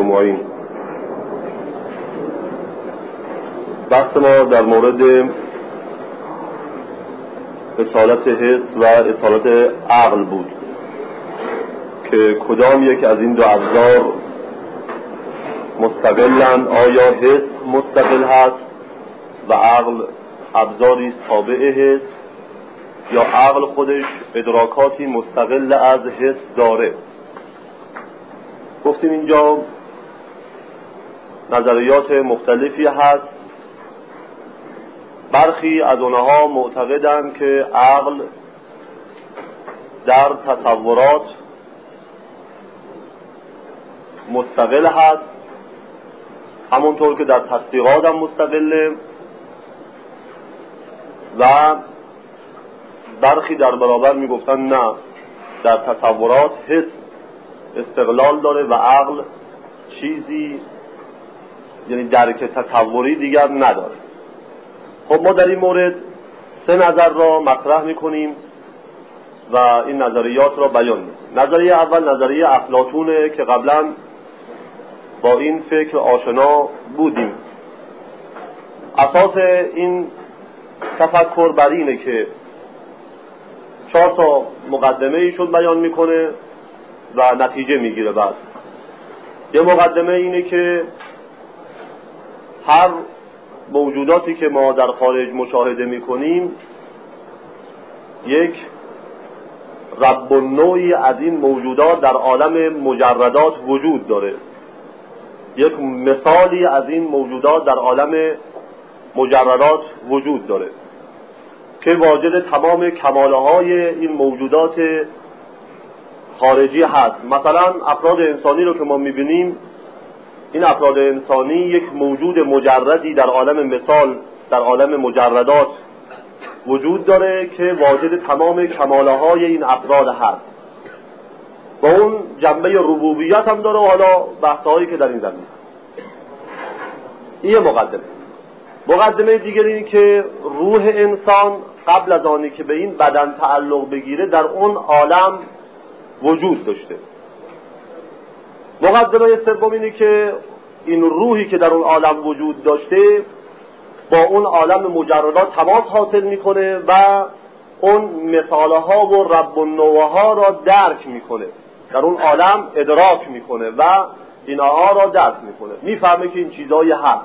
اجمعین. بحث ما در مورد اصالت حس و اصالت عقل بود که کدام یک از این دو ابزار مستقلن. آیا حس مستقل هست و عقل ابزاری تابع حس، یا عقل خودش ادراکاتی مستقل از حس داره؟ گفتیم اینجا نظریات مختلفی هست. برخی از اونها معتقدند که عقل در تصورات مستقل هست، همونطور که در تصدیقات هم مستقله، و برخی در برابر میگفتن نه، در تصورات حس استقلال داره و عقل چیزی، یعنی درک تصوری دیگر نداره. خب ما در این مورد سه نظر را مطرح میکنیم و این نظریات را بیان میکنیم. نظریه اول نظریه افلاطونه که قبلا با این فکر آشنا بودیم. اساس این تفکر بر اینه که 4 تا مقدمه ایشون بیان میکنه و نتیجه میگیره. بعد یه مقدمه اینه که هر موجوداتی که ما در خارج مشاهده میکنیم یک رب النوعی از این موجودات در عالم مجردات وجود داره، یک مثالی از این موجودات در عالم مجردات وجود داره که واجد تمام کمالهای این موجودات خارجی هست. مثلا افراد انسانی رو که ما میبینیم، این افراد انسانی یک موجود مجردی در عالم مثال، در عالم مجردات وجود داره که واجد تمام کمالهای این افراد هست و اون جنبه ربوبیت هم داره و حالا بحثایی که در این زمین. این مقدمه دیگر این که روح انسان قبل از آنی که به این بدن تعلق بگیره در اون عالم وجود داشته. مقدمه سوم اینه که این روحی که در اون عالم وجود داشته با اون عالم مجردات تماس حاصل میکنه و اون مثاله ها و رب النوع ها را درک میکنه، در اون عالم ادراک میکنه و اینها را درک میکنه، میفهمه که این چیزایی هست.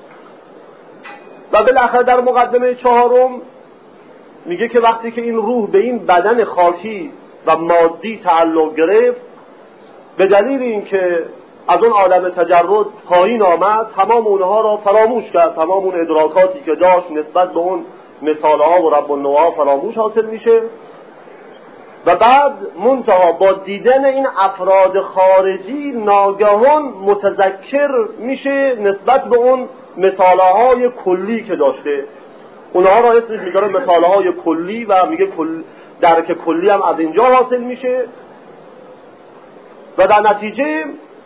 و بالاخره در مقدمه 4 میگه که وقتی که این روح به این بدن خاکی و مادی تعلق گرفت، به دلیل این که از اون عالم تجرد پایین آمد، تمام اونها را فراموش کرد، تمام اون ادراکاتی که داشت نسبت به اون مثاله ها و رب النوع ها فراموش حاصل میشه و بعد منتها با دیدن این افراد خارجی ناگهان متذکر میشه نسبت به اون مثاله های کلی که داشته. اونها را اسمش میذاره مثاله های کلی و میگه درک کلی هم از اینجا حاصل میشه و در نتیجه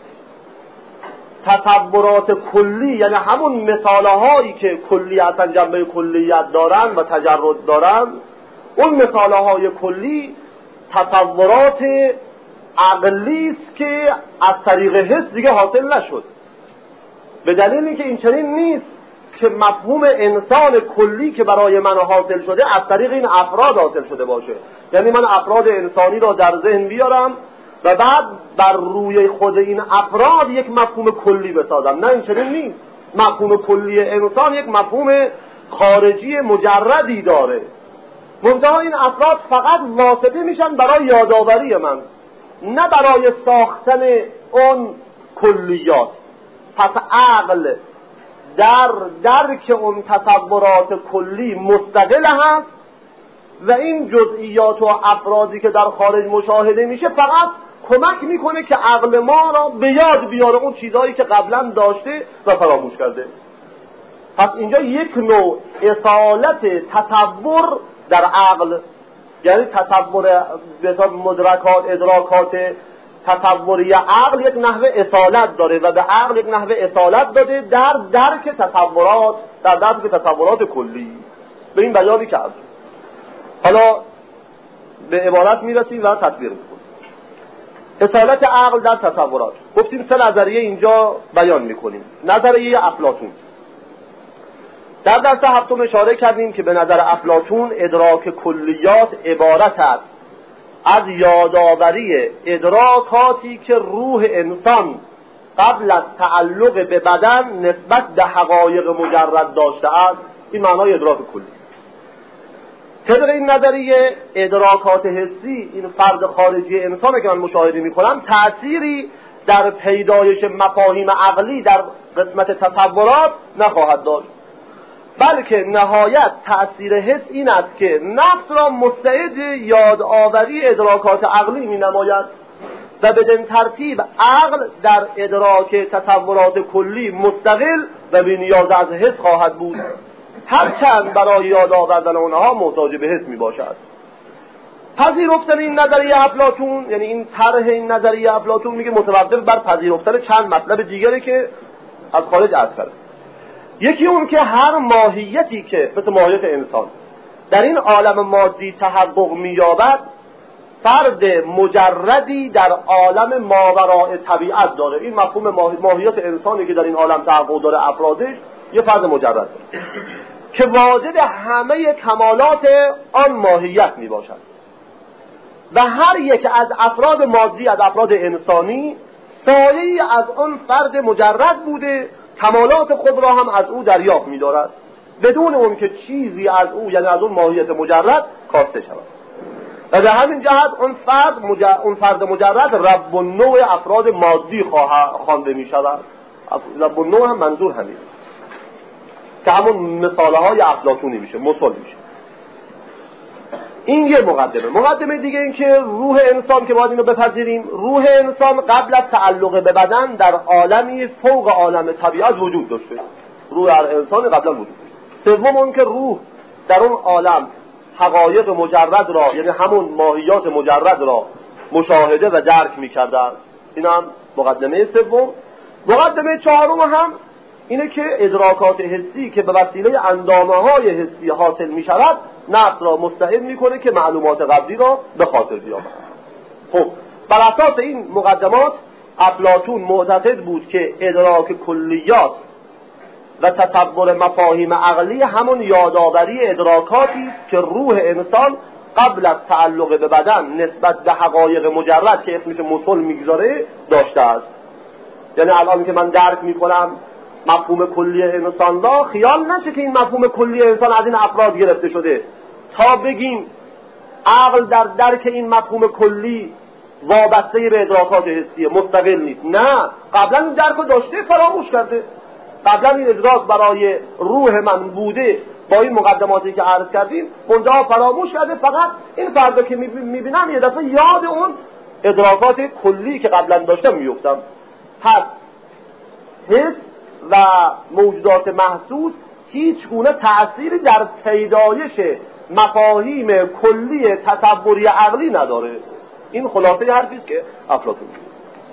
تصورات کلی، یعنی همون مثاله هایی که کلیتا جنبه کلیت دارن و تجرد دارن، اون مثاله های کلی تصورات عقلی است که از طریق حس دیگه حاصل نشد. به دلیل اینکه این چنین نیست که مفهوم انسان کلی که برای من حاصل شده از طریق این افراد حاصل شده باشه، یعنی من افراد انسانی را در ذهن بیارم و بعد بر روی خود این افراد یک مفهوم کلی بسازم. نه، این چنین نیست. مفهوم کلی انسان یک مفهوم خارجی مجردی داره، منتها این افراد فقط واسطه میشن برای یادآوری من، نه برای ساختن اون کلیات. پس عقل در درک اون تصورات کلی مستقل هست و این جزئیات و افرادی که در خارج مشاهده میشه فقط کمک میکنه که عقل ما را به یاد بیاره اون چیزهایی که قبلا داشته و فراموش کرده. پس اینجا یک نوع اصالت تصور در عقل، یعنی تصور به مدرکات ادراکات تصوری عقل یک نحوه اصالت داره و به عقل یک نحوه اصالت داده در درک تصورات، در درک تصورات کلی. به این بیانی که حالا به عبارت میرسیم و تطبیق میکنیم. اصالت عقل در تصورات. گفتیم 3 نظریه اینجا بیان میکنیم. نظریه افلاطون، در درس هفتم اشاره کردیم که به نظر افلاطون ادراک کلیات عبارت است از یادآوری ادراکاتی که روح انسان قبل از تعلق به بدن نسبت به حقایق مجرد داشته است. این معنای ادراک کلی. طبق این نظریه ادراکات حسی، این فرد خارجی انسان که من مشاهده میکنم، تأثیری در پیدایش مفاهیم عقلی در قسمت تصورات نخواهد داشت، بلکه نهایت تأثیر حس این است که نفس را مستعد یادآوری ادراکات عقلی می نماید و بدین ترتیب عقل در ادراک تصورات کلی مستقل و بی نیاز از حس خواهد بود، هرچند برای یاد آوردن اونها محتاج به حس می باشد. پذیرفتن این نظریه افلاطون، یعنی این طرح این نظریه افلاطون، میگه متوقف بر پذیرفتن چند مطلب دیگری که از خارج عرض کرده. یکی اون که هر ماهیتی که مثل ماهیت انسان در این عالم مادی تحقق می‌یابد، فرد مجردی در عالم ماوراء طبیعت داره. این مفهوم ماهیت انسانی که در این عالم تحقق داره، افرادش یه فرد مجرد داره که واجد همه کمالات آن ماهیت می باشد و هر یک از افراد مادی، از افراد انسانی، سایه‌ای از آن فرد مجرد بوده، کمالات خود را هم از او دریافت می دارد بدون اون که چیزی از او، یعنی از اون ماهیت مجرد، کاسته شود. و در همین جهت اون فرد مجرد رب النوع افراد مادی خوانده می شود. رب النوع هم منظور همین که همون مثاله های افلاطونی میشه، مثال میشه. این یه مقدمه دیگه این که روح انسان که باید اینو بپذیریم، روح انسان قبل از تعلق به بدن در عالمی فوق عالم طبیعت وجود داشته. روح هر انسان قبلا وجود داشته. سوم اون که روح در اون عالم حقایق مجرد را، یعنی همون ماهیات مجرد را مشاهده و درک می‌کرده است. این هم مقدمه سوم. مقدمه چهارم هم اینه که ادراکات حسی که به وسیله اندامه‌های حسی حاصل می‌شود، نفس را مستعد می‌کنه که معلومات قبلی را به خاطر بیاورد. خب بر اساس این مقدمات افلاطون معتقد بود که ادراک کلیات و تصور مفاهیم عقلی همون یادآوری ادراکاتی است که روح انسان قبل از تعلق به بدن نسبت به حقایق مجرد که اسمش مصل میگذاره داشته است. یعنی الان که من درک میکنم مفهوم کلی انسان را، خیال نشه که این مفهوم کلی انسان از این افراد گرفته شده تا بگیم عقل در درک این مفهوم کلی وابسته به ادراکات حسیه، مستقل نیست. نه، قبلا این درک رو داشته، فراموش کرده. قبلا این ادراک برای روح من بوده، با این مقدماتی که عرض کردیم اونجا فراموش کرده. فقط این فردا که میبینم یه دفعه یاد اون ادراکات کلی که قبلا داشتم میفتم. پس حس و موجودات محسوس هیچ گونه تأثیری در پیدایش مفاهیم کلی تصوری عقلی نداره. این خلاصه حرفی است که افلاطون میگه.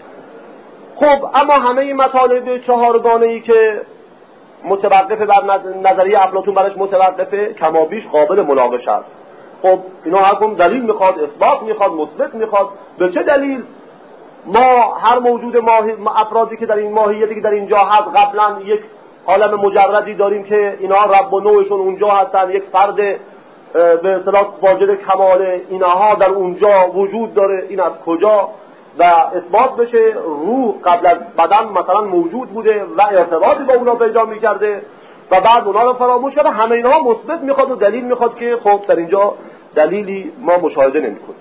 خب اما همه این مطالب چهارگانه‌ای که متوقف بر نظریه افلاطون برش متوقفه، کمابیش قابل مناقشه است. خب اینا هر کدوم دلیل میخواد، اثبات میخواد، مثبت میخواد. به چه دلیل ما هر موجود افرادی که در این ماهیتی که در اینجا هست قبلا یک عالم مجردی داریم که اینا رب و نوعشون اونجا هستن، یک فرد به اصطلاح واجد کمال اینها در اونجا وجود داره، این از کجا؟ و اثبات بشه روح قبل از بدن مثلا موجود بوده و ارتباطی با اونا پیدا میکرده و بعد اونا رو فراموش کرده. همه اینها مثبت میخواد و دلیل میخواد که خب در اینجا دلیلی ما مشاهده نمیکنیم.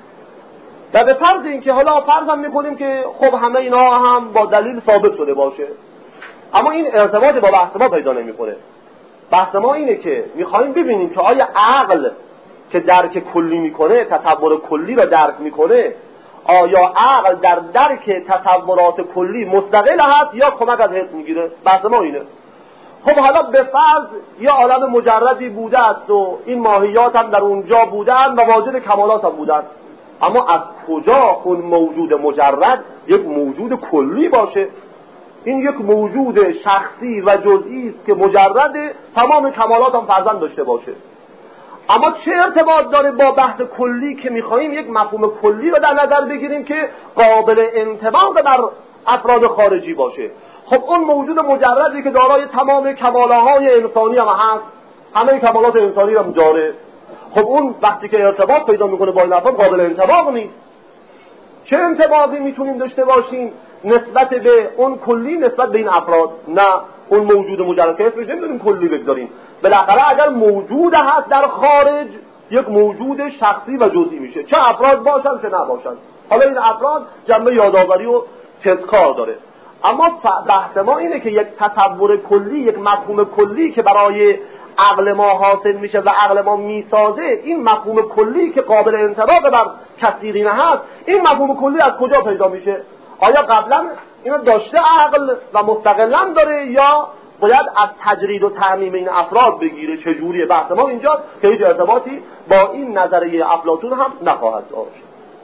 و به فرض این که حالا فرض هم میکنیم که خب همه اینها هم با دلیل ثابت شده باشه، اما این ارتباط با بحث ما پیدا نمیکنه. بحث ما اینه که میخوایم ببینیم که آیا عقل که درک کلی میکنه، تصور کلی را درک میکنه، آیا عقل در درک تصورات کلی مستقل هست یا کمک از حس میگیره؟ بحث ما اینه. خب حالا به فرض یه عالم مجردی بوده است و این ماهیات هم در اونجا بودن و واجد کمالات هم بودن، اما از کجا اون موجود مجرد یک موجود کلی باشه؟ این یک موجود شخصی و جزئی است که مجرد تمام کمالات هم فرزند داشته باشه. اما چه ارتباط داره با بحث کلی که میخواییم یک مفهوم کلی رو در نظر بگیریم که قابل انطباق بر افراد خارجی باشه؟ خب اون موجود مجردی که دارای تمام کمالهای انسانی هم هست، همه کمالات انسانی هم داره، خب اون وقتی که ارتباط پیدا میکنه با این افراد قابل انطباق نیست. چه انطباقی میتونیم داشته باشیم نسبت به اون کلی نسبت به این افراد؟ نه، اون موجود مجرد که اسمش نمیدونیم کلی بگذاریم. بالاخره اگر موجود هست در خارج، یک موجود شخصی و جزئی میشه، چه افراد باشن چه نباشن. حالا این افراد جنبه یادآوری و تذکار داره، اما بحث ما اینه که یک تصور کلی، یک مفهوم کلی که برای عقل ما حاصل میشه و عقل ما میسازه، این مفهوم کلی که قابل انطباق بر کثیرین هست، این مفهوم کلی از کجا پیدا میشه؟ آیا قبلا اینو داشته عقل و مستقلا داره یا باید از تجرید و تعمیم این افراد بگیره؟ چجوریه؟ بحث ما اینجاست که هیچ ارتباطی با این نظریه افلاطون هم نخواهد داشت.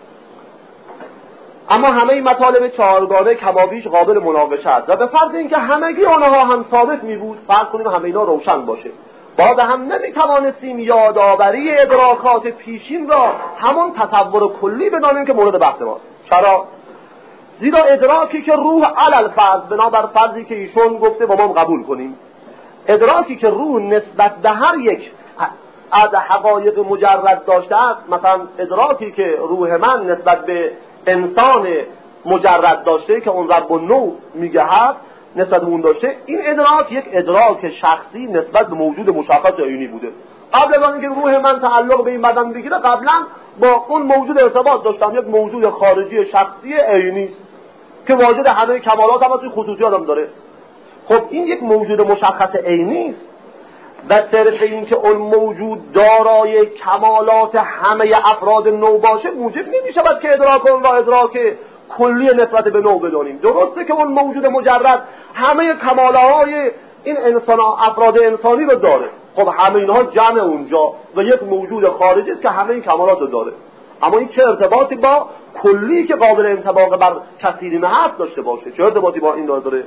اما همه این مطالب چهارگانه کمابیش قابل مناقشه است و به فرض اینکه همگی آنها هم ثابت می بود، فرض کنیم همه اینا روشن باشه، باز هم نمیتوانستیم یادآوری ادراکات پیشین را همون تصور کلی بدانیم که مورد بحث ماست. چرا؟ زیرا ادراکی که روح علل فرض، بنابر فرضی که ایشون گفته با ما قبول کنیم، ادراکی که روح نسبت به هر یک از حقایق مجرد داشته است، مثلا ادراکی که روح من نسبت به انسان مجرد داشته که اون رب النوع میگه هست، نسبت به اون داشته، این ادراک یک ادراک شخصی نسبت به موجود مشخص عینی بوده. قبل از اینکه روح من تعلق به این بدن بگیره، قبلا با اون موجود ارتباط داشتم، یک موجود خارجی شخصی عینی است که واجد همه کمالات هم از خصوصیات هم داره. خب این یک موجود مشخص عینی است و صرف این که اون موجود دارای کمالات همه افراد نوع باشه موجب نمیشه که ادراک اون را ادراک کلی نسبت به نوع بدانیم. درسته که اون موجود مجرد همه کمالهای این افراد انسانی رو داره، خب همه اینها جمع اونجا و یک موجود خارجی است که همه این کمالات رو داره، اما این چه ارتباطی با کلی که قابل انطباق بر کثیرین هست داشته باشه؟ چه ارتباطی با این داره؟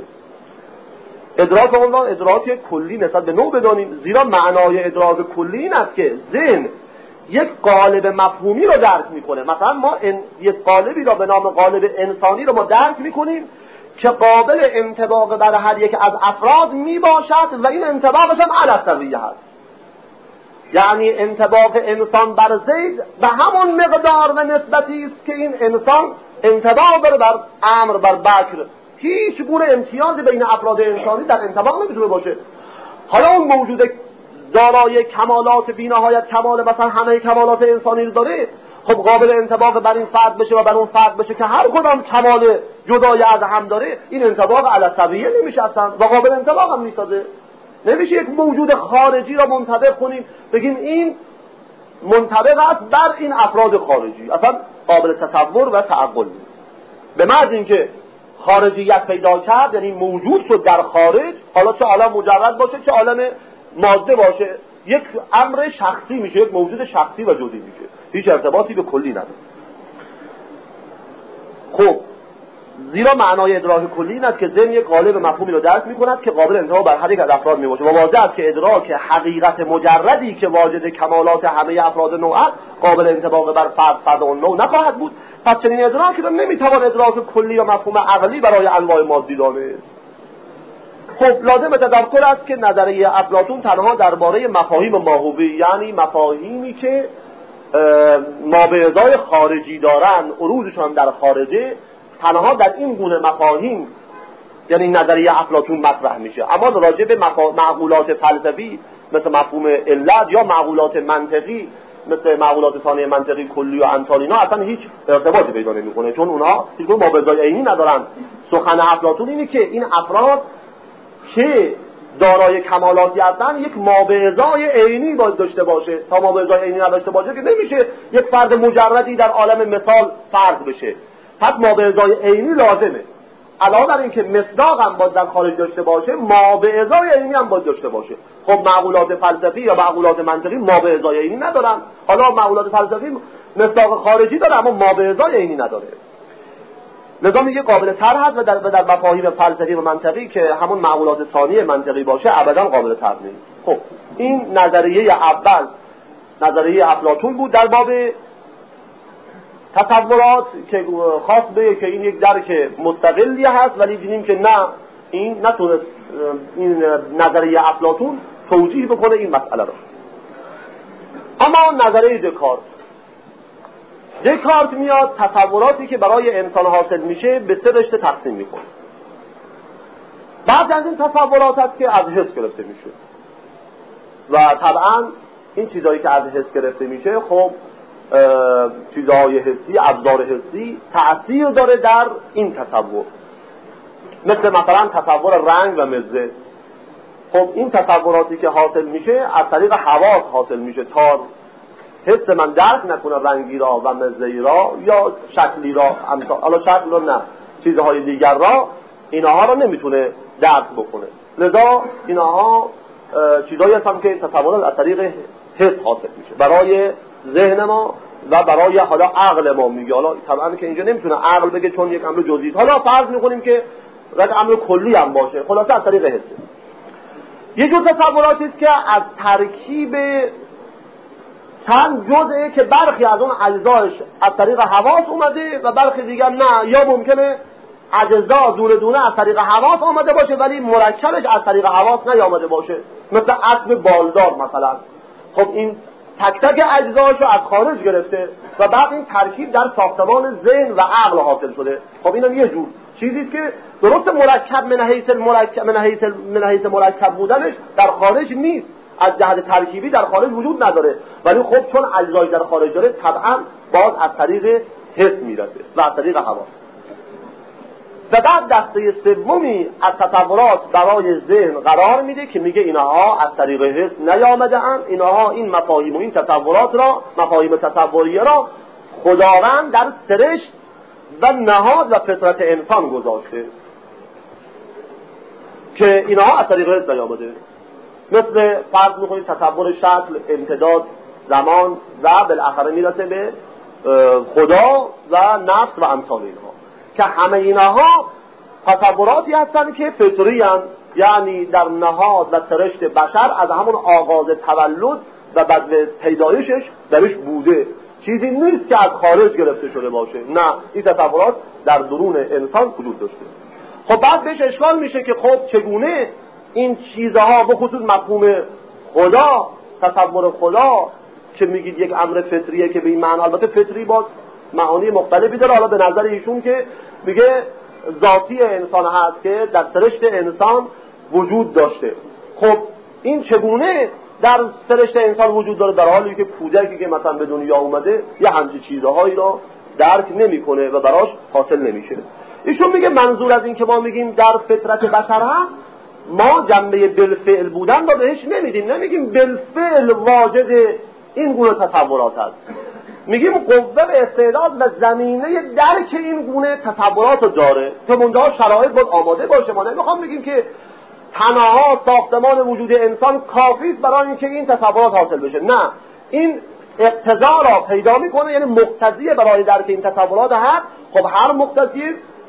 ادراک اون را ادراک کلی نسبت به نوع بدانیم، زیرا معنای ادراک کلی این است که ذهن یک قالب مفهومی رو درک میکنه. مثلا ما یک قالبی را به نام قالب انسانی رو ما درک میکنیم که قابل انطباق بر هر یک از افراد میباشد و این انطباقش هم علی السویه هست، یعنی انطباق انسان بر زید به همون مقدار و نسبتی است که این انسان انطباق داره بر عمرو، بر بکر. هیچ گونه امتیازی بین افراد انسانی در انطباق نمیتونه باشه. حالا اون موجود دارای کمالات بی‌نهایت کمال، مثلا همه کمالات انسانی رو داره، خب قابل انطباق بر این فرد بشه و بر اون فرد بشه که هر کدام کمال جدای از هم داره، این انطباق علی السویه نمیشه اصلا و قابل انطباق هم نیستازه. نمیشه یک موجود خارجی را منطبق کنیم بگیم این منطبق است بر این افراد خارجی، اصلا قابل تصور و تعقل نیست. به محض اینکه خارجیت پیدا کرد، یعنی موجود شد در خارج، حالا چه عالم مجرد باشه چه عالم ماده باشه، یک امر شخصی میشه، یک موجود شخصی و جزئی میشه، هیچ ارتباطی به کلی نداره. خب زیرا معنای ادراک کلی این است که ذهن یک قالب مفهومی رو درک میکند که قابل انطباق بر هر یک از افراد میباشه و واضح است که ادراک حقیقت مجردی که واجد کمالات همه افراد نوع است قابل انطباق بر فرد اون نوع نخواهد بود. پس چنین ادراکی رو نمیتوان ادراک کلی یا مفهوم عقلی برای انواع مادی دانست. خب لازم تذکر است که نظریه افلاطون تنها درباره مفاهیم ماهوی، یعنی مفاهیمی که ما به ازای خارجی دارن، عروضشان در خارجه، تنها در این گونه مفاهیم یعنی نظریه افلاطون مطرح میشه. اما راجع به معقولات فلسفی مثل مفهوم علت یا معقولات منطقی مثل معقولات ثانیه منطقی کلی و امثال اینا اصلا هیچ ارتباطی پیدا نمیکنه، چون اونها هیچ گونه مابعضای عینی ندارن. سخن افلاطون اینه که این افراد که دارای کمالاتی هستن یک مابعضای عینی باید داشته باشه. تا مابعضای عینی نداشته باشه که نمیشه یک فرد مجردی در عالم مثال فرض بشه. پس مابعضای عینی لازمه. علاوه بر این که مصداق هم باید در خارج داشته باشه، مابعضای عینی هم باید داشته باشه. خب معقولات فلسفی یا معقولات منطقی مابعضای عینی ندارن. حالا معقولات فلسفی مصداق خارجی داره اما مابعضای عینی نداره. لذا میگه قابل طرح هست و در مفاهیم فلسفی و منطقی که همون معقولات ثانیه منطقی باشه ابدا قابل طرح نیست. خب این نظریه اول نظریه افلاطون بود در باب تصورات که خاص به که این یک درک مستقلی هست، ولی دیدیم که نه، این نتونست این نظریه افلاطون توجیه بکنه این مسئله رو. اما نظریه دکارت میاد تصوراتی که برای انسان حاصل میشه به 3 رشته تقسیم میکنه. بعضی از این تصورات هست که از حس گرفته میشه و طبعا این چیزهایی که از حس گرفته میشه خب چیزهای حسی، ابزار حسی تأثیر داره در این تصور، مثلا تصور رنگ و مزه. خب این تصوراتی که حاصل میشه از طریق حواس حاصل میشه تا حس من درک نکنه رنگی را و مزه‌ای را یا شکلی را، حالا شکل را نه، چیزهای دیگر را، اینها را نمیتونه درک بکنه. لذا اینها چیزایی هستن که تصورات از طریق حس حاصل میشه برای ذهن ما و برای حالا عقل ما میگه. حالا طبعا که اینجا نمیتونه عقل بگه چون یک امر جزئی، حالا فرض میکنیم که یک امر کلی هم باشه، خلاصه از طریق حس. یه جور تصوراتی است که از ترکیب چند جزئه که برخی از اون اجزاش از طریق حواس اومده و برخی دیگر نه، یا ممکنه اجزا دونه دونه از طریق حواس آمده باشه ولی مرکبش از طریق حواس نیامده باشه، مثل اسب بالدار مثلا. خب این تک تک اجزاشو از خارج گرفته و بعد این ترکیب در ساختمان ذهن و عقل حاصل شده. خب اینم یه جور چیزیست که درست مرکب من حیث مرکب بودنش در خارج نیست، از جهت ترکیبی در خارج وجود نداره، ولی خب چون اجزای در خارج داره طبعا باز از طریق حس میرسه و از طریق حواس. و بعد دسته سومی از تصورات برای ذهن قرار میده که میگه اینها از طریق حس نیامده اند، اینها این مفاهیم و این تصورات را، مفاهیم تصوریه را خداوند در سرشت و نهاد و فطرت انسان گذاشته که اینها از طریق حس نیامده. مثل فرض میکنید تصور شکل، امتداد، زمان و بالاخره میرسه به خدا و نفس و امثال اینها، که همه اینها تصوراتی هستند که فطری هستند، یعنی در نهاد و سرشت بشر از همون آغاز تولد و بعد پیدایشش درش بوده، چیزی نیست که از خارج گرفته شده باشه. نه، این تصورات در درون انسان وجود داشته. خب بعد بهش اشکال میشه که خب چگونه این چیزها به خصوص مفهوم خدا، تصور خدا که میگید یک امر فطریه که به این معنی، البته فطری باز معانی مختلفی داره، حالا به نظر ایشون که میگه ذاتی انسان هست که در سرشت انسان وجود داشته. خب این چگونه در سرشت انسان وجود داره در حالی که کودکی که مثلا به دنیا اومده یه همچین چیزهایی را درک نمیکنه و براش حاصل نمیشه؟ ایشون میگه منظور از این که ما میگیم در فطرت بشر هست، ما جنبه بالفعل بودن رو بهش نمیدیم، نمیگیم بالفعل واجد این گونه تصورات هست، میگیم قوه و استعداد و زمینه درک این گونه تصورات رو داره که منتها شرایط باید آماده باشه. ما نمیخوام بگیم که تنها ساختمان وجود انسان کافی است برای اینکه این تصورات حاصل بشه، نه، این اقتضا را پیدا میکنه، یعنی مقتضی برای درک این تصورات هست. خب هر مقتضی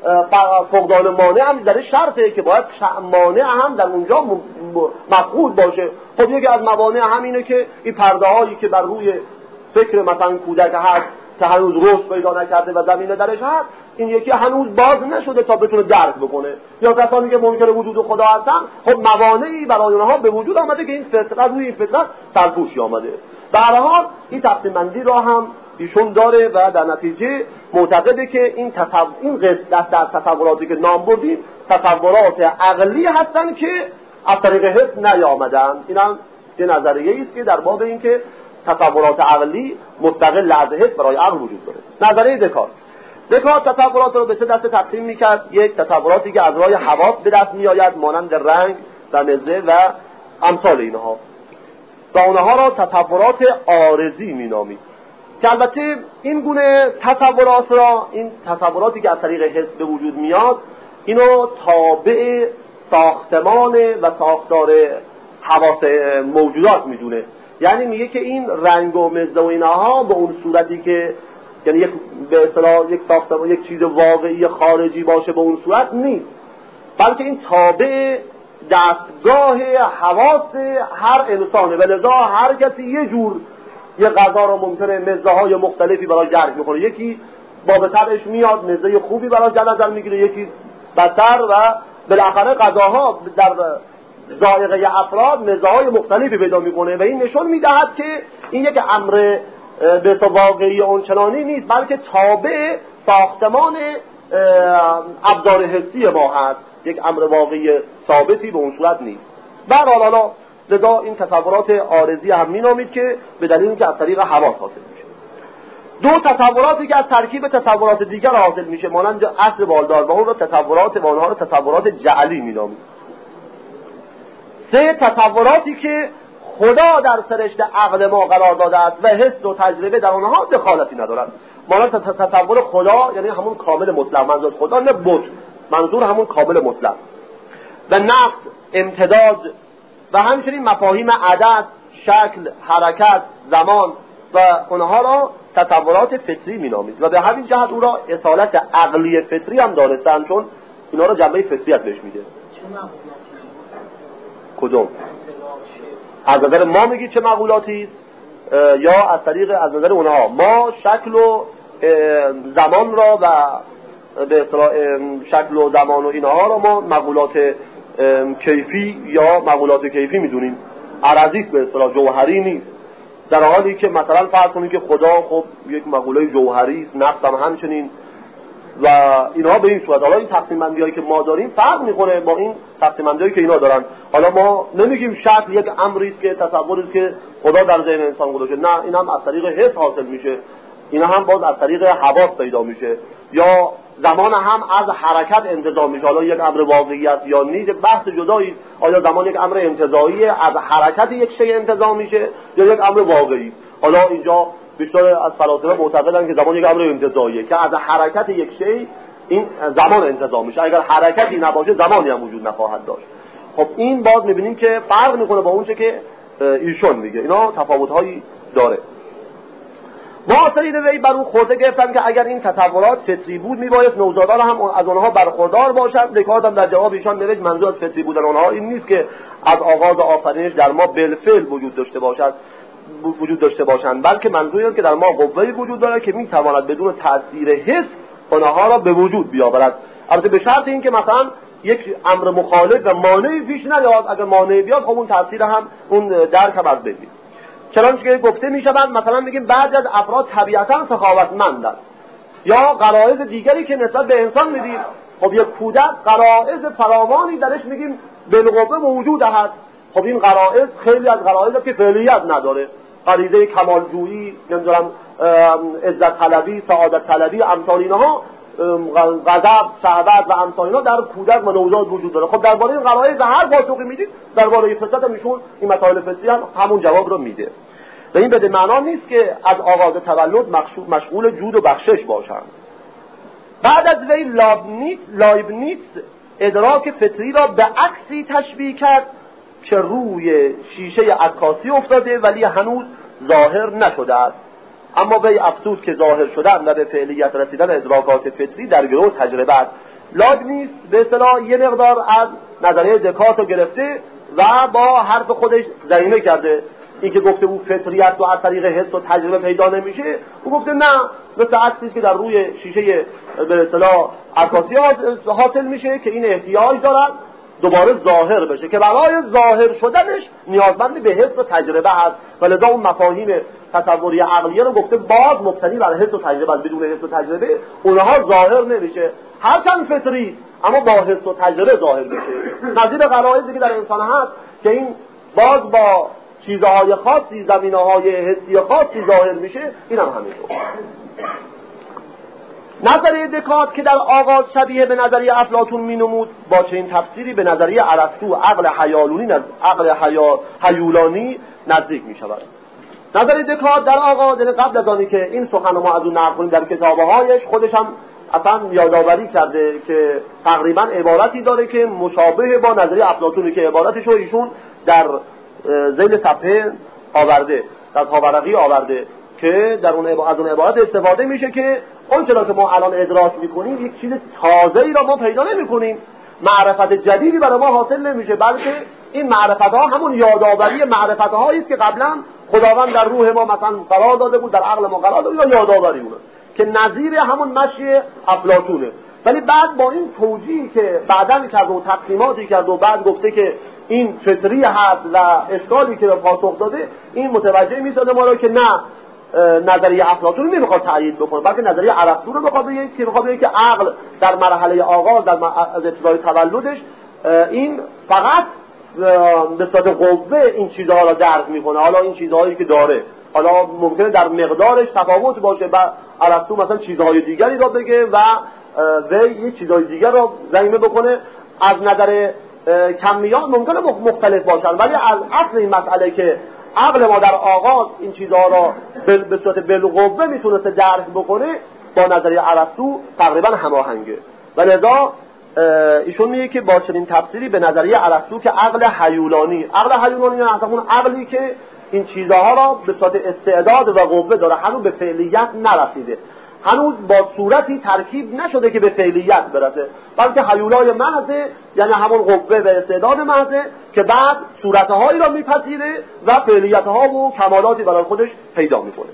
فقدان مانع هم در شرطه که باید مانع هم در اونجا مفقود باشه. خب یکی از موانع همینه که این پرده هایی که بر روی فکر مثلا کودک هست که هنوز رشد پیدا نکرده و زمینه درش هست، این یکی هنوز باز نشده تا بتونه درک بکنه. یا کسانی که منکر وجود خدا هستن، خب موانعی برای اونها به وجود آمده که این فطرت روی این فطرت سرپوشی آمده. به هر حال این تقسیم بندی را هم ایشون داره و در نتیجه معتقده که این قسمت در تصوراتی که نام بردیم تصورات عقلی هستن که از طریق حس نیامدن. این هم یه نظریه است که در باب این که تصورات عقلی مستقل از حس برای عقل وجود داره. نظریه دکارت تصورات رو به 3 دسته تقسیم میکرد. یک، تصوراتی که از راه حواس به دست میآید مانند رنگ و مزه و امثال اینها، و اونها را تصورات عارضی مینامید که البته این گونه تصورات را، این تصوراتی که از طریق حس به وجود میاد، اینو تابع ساختمان و ساختار حواس موجودات میدونه. یعنی میگه که این رنگ و مزه و اینها به اون صورتی که یعنی یک به اصطلاح یک ساختمان، یک چیز واقعی خارجی باشه به اون صورت نیست، بلکه این تابع دستگاه حواس هر انسانه و لذا هر کسی یه جور یه غذا رو ممکنه مزه‌های مختلفی برای جرح میکنه، یکی با به طبعش میاد مزه خوبی برای نظر میگیره، یکی بدتر، و بالاخره غذاها در ذائقه افراد مزه‌های مختلفی پیدا میکنه و این نشون میدهد که این یک امر به واقعی اونچنانی نیست، بلکه تابع ساختمان ابزار حسی ما هست، یک امر واقعی ثابتی به اون صورت نیست. حالا لذا این تصورات عارضی هم مینامید که به دلیل اینکه از طریق حواس حاصل میشه. دو تصوراتی که از ترکیب تصورات دیگر حاصل میشه مانند اصل بالدار و اون رو تصورات و اونها رو تصورات جعلی مینامید. سه تصوراتی که خدا در سرشت عقل ما قرار داده است و حس و تجربه در آنها دخالتی ندارد. مانند تصور خدا یعنی همون کامل مطلق، منظور خدا نه بود، منظور همون کامل مطلق، و نقص، امتداد و همچنین مفاهیم عدد، شکل، حرکت، زمان و اونها را تصورات فطری مینامید و به همین جهت او را اصالت عقلی فطری هم دارستند، چون اینا را جنبه فطریت بهش میده. کدوم؟ از نظر ما میگید چه معقولاتی است یا از طریق از نظر اونها؟ ما شکل و زمان را و به اصطلاح شکل و زمان و اینها را ما معقولات کیفی یا معقولات کیفی میدونیم، عرضی است، به اصطلاح جوهری نیست، در حالی که مثلا فرض کنید که خدا خب یک معقوله جوهری است، نفس هم همچنین و اینها به این صورت. حالا این تقسیم بندی‌هایی که ما داریم فرق می‌کنه با این تقسیم بندی‌هایی که اینا دارن. حالا ما نمیگیم شکل یک امری است که تصوری است که خدا در ذهن انسان گذاشته، نه، این هم از طریق حس حاصل میشه، اینا هم باز از طریق حواس پیدا میشه، یا زمان هم از حرکت انتزاع میشه. حالا یک امر واقعی است یا نیست بحث جدایی، آیا زمان یک امر انتزاعی از حرکت یک شی انتزاع میشه یا یک امر واقعی؟ حالا اینجا بیشتر از فلاسفه معتقدن که زمان یک امر انتزاعیه که از حرکت یک شی این زمان انتزاع میشه، اگر حرکتی نباشه زمانی هم وجود نخواهد داشت. خب این باز میبینیم که فرق میکنه با اون چه که ایشون میگه، اینا تفاوت‌هایی داره. معاصرین وی بر اون خورده گرفتن که اگر این تصورات فطری بود میبایست نوزادان هم از آنها برخوردار باشند. دکارت هم در جواب ایشان نوشت منظور از فطری بودن آنها این نیست که از آغاز آفرینش در ما بالفعل وجود داشته باشند، بلکه منظور این که در ما قوه‌ای وجود داره که میتواند بدون تاثیر حس آنها را به وجود بیاورد، البته به شرط این که مثلا یک امر مخالف و مانعی پیش نیاد. اگر مانعی بیاد خب اون تاثیر هم اون درک هم از بین میره. چنانچه که گفته میشوند مثلا میگیم بعضی از افراد طبیعتا سخاوتمندند یا غرایز دیگری که نسبت به انسان میدیم. خب یک کودک غرایز فراوانی درش میگیم بالقوه موجود هست. خب این غرایز خیلی از غرایز که فعلیت نداره، غریزه کمالجویی، نمیدونم عزت طلبی، سعادت طلبی، امثال اینها، غضب، شهوت و امثال اینا در کودک و نوزاد وجود داره. خب درباره این غرایز هر پاسخی میدید درباره فطرت هم ایشون این مسائل فطری همون جواب رو میده. و این به معنا نیست که از آغاز تولد مشغول جود و بخشش باشند. بعد از وی لایبنیتس ادراک فطری را به عکسی تشبیه کرد که روی شیشه عکاسی افتاده ولی هنوز ظاهر نشده است، اما وی افسود که ظاهر شدن و به فعلیت رسیدن ادراکات فطری در گرو تجربه است. لایبنیتس به اصطلاح یه مقدار از نظریه دکارت رو گرفته و با حرف خودش زمینه کرده. این که گفته بود فطریت و از طریق حس و تجربه پیدا نمیشه، او گفته نه، مثل عکسی که در روی شیشه به اصطلاح عکاسی حاصل میشه که این احتیاج دارد دوباره ظاهر بشه، که برای ظاهر شدنش نیازمند به حس و تجربه است و لذا اون مفاهیم تصوری عقلیه رو گفته باز مبتنی بر حس و تجربه است. بدون حس و تجربه اونها ظاهر نمیشه، هرچند فطری اما با حس و تجربه ظاهر میشه. نظیر غرایزی که در انسان هست که این باز با چیزهای خاصی، زمینه‌های حسی خاصی ظاهر میشه، این هم همینطور. نظریه دکارت که در آغاز شبیه به نظریه افلاطون مینمود، با چنین تفسیری به نظریه ارسطو عقل هیولانی نزدیک میشود. نظریه دکارت در آغاز، قبل از آنی که این سخن ما از اون نقل کنیم در کتابهایش، خودش هم اصلا یادآوری کرده که تقریبا عبارتی داره که مشابه با نظریه افلاطونی که عبارتش رو ایشون در ذیل صفحه آورده، در تاورقی آورده که در از اون عبارت استفاده میشه که اون چرا که ما الان ادراک میکنیم یک چیز تازه‌ای را ما پیدا نمیکنیم، معرفت جدیدی برای ما حاصل نمیشه، بلکه این معرفت ها همون یادآوری معرفت هایی است که قبلا خداوند در روح ما مثلا قرار داده بود، در عقل ما قرار داده بود، یا یادآوری اونه که نظیر همون مشی افلاطونه. ولی بعد با این توجیهی که بعداً کرد و تقسیماتی کرد و بعد گفته که این فطری هست و اشکالی که پاسخ داده، این متوجه می‌سازه ما رو که نه نظریه افلاطون نمیخواد تأیید بکنه، بلکه نظریه ارسطو رو میخواد بگه که عقل در مرحله آغاز از ابتدای تولدش این فقط به صورت قوه این چیزها را درک میکنه. حالا این چیزهایی که داره حالا ممکنه در مقدارش تفاوت باشه و ارسطو مثلا چیزهای دیگری را بگه و یه چیزهای دیگر را ضمیمه بکنه. از نظر کمیات ممکنه مختلف باشن، ولی از اصل این مسئله که عقل ما در آغاز این چیزها را به صورت بالقوه میتونسته درک بکنه با نظریه ارسطو تقریبا هماهنگه. و لذا ایشون میگه که با چنین تفسیری به نظریه ارسطو که عقل هیولانی یعنی اون عقلی که این چیزها را به صورت استعداد و قوه داره، هنوز به فعلیت نرسیده، هنوز با صورتی ترکیب نشده که به فعلیت برسه، بلکه هیولای محضه، یعنی همون قوه و استعداد محضه که بعد صورتهایی را میپذیره و فعلیتها و کمالاتی برای خودش پیدا میکنه.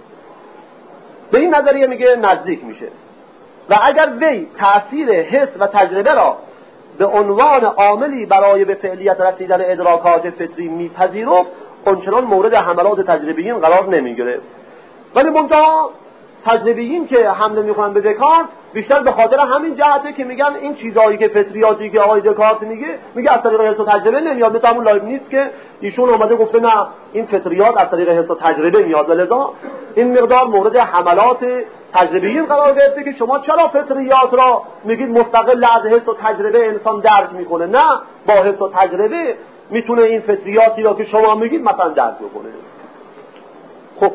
به این نظریه میگه نزدیک میشه. و اگر وی تأثیر حس و تجربه را به عنوان عاملی برای به فعلیت رسیدن ادراکات فطری میپذیرفت، اونچنان مورد حملات تجربیین قرار نمیگیره. ولی منتها تجربیین که حمله میکنن به دکارت بیشتر به خاطر همین جهته که میگن این چیزایی که فطریاتی که آقای دکارت میگه از طریق حس و تجربه نمیاد. مثل همون لایبنیتس که ایشون اومده گفته نه این فطریات از طریق حس و تجربه میاد، ولذا این مقدار مورد حملات تجربیین قرار گرفته که شما چرا فطریات را میگید مستقل از حس و تجربه انسان درک میکنه؟ نه، با حس و تجربه میتونه این فطریاتی را که شما میگید مثلا درک بکنه. خب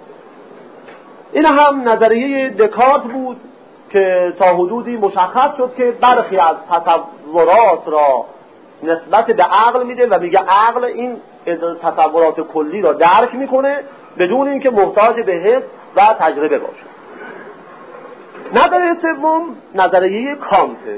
این هم نظریه دکارت بود که تا حدودی مشخص شد که برخی از تصورات را نسبت به عقل میده و میگه عقل این تصورات کلی را درک میکنه بدون اینکه محتاج به حس و تجربه باشه. نظریه سوم نظریه کانته.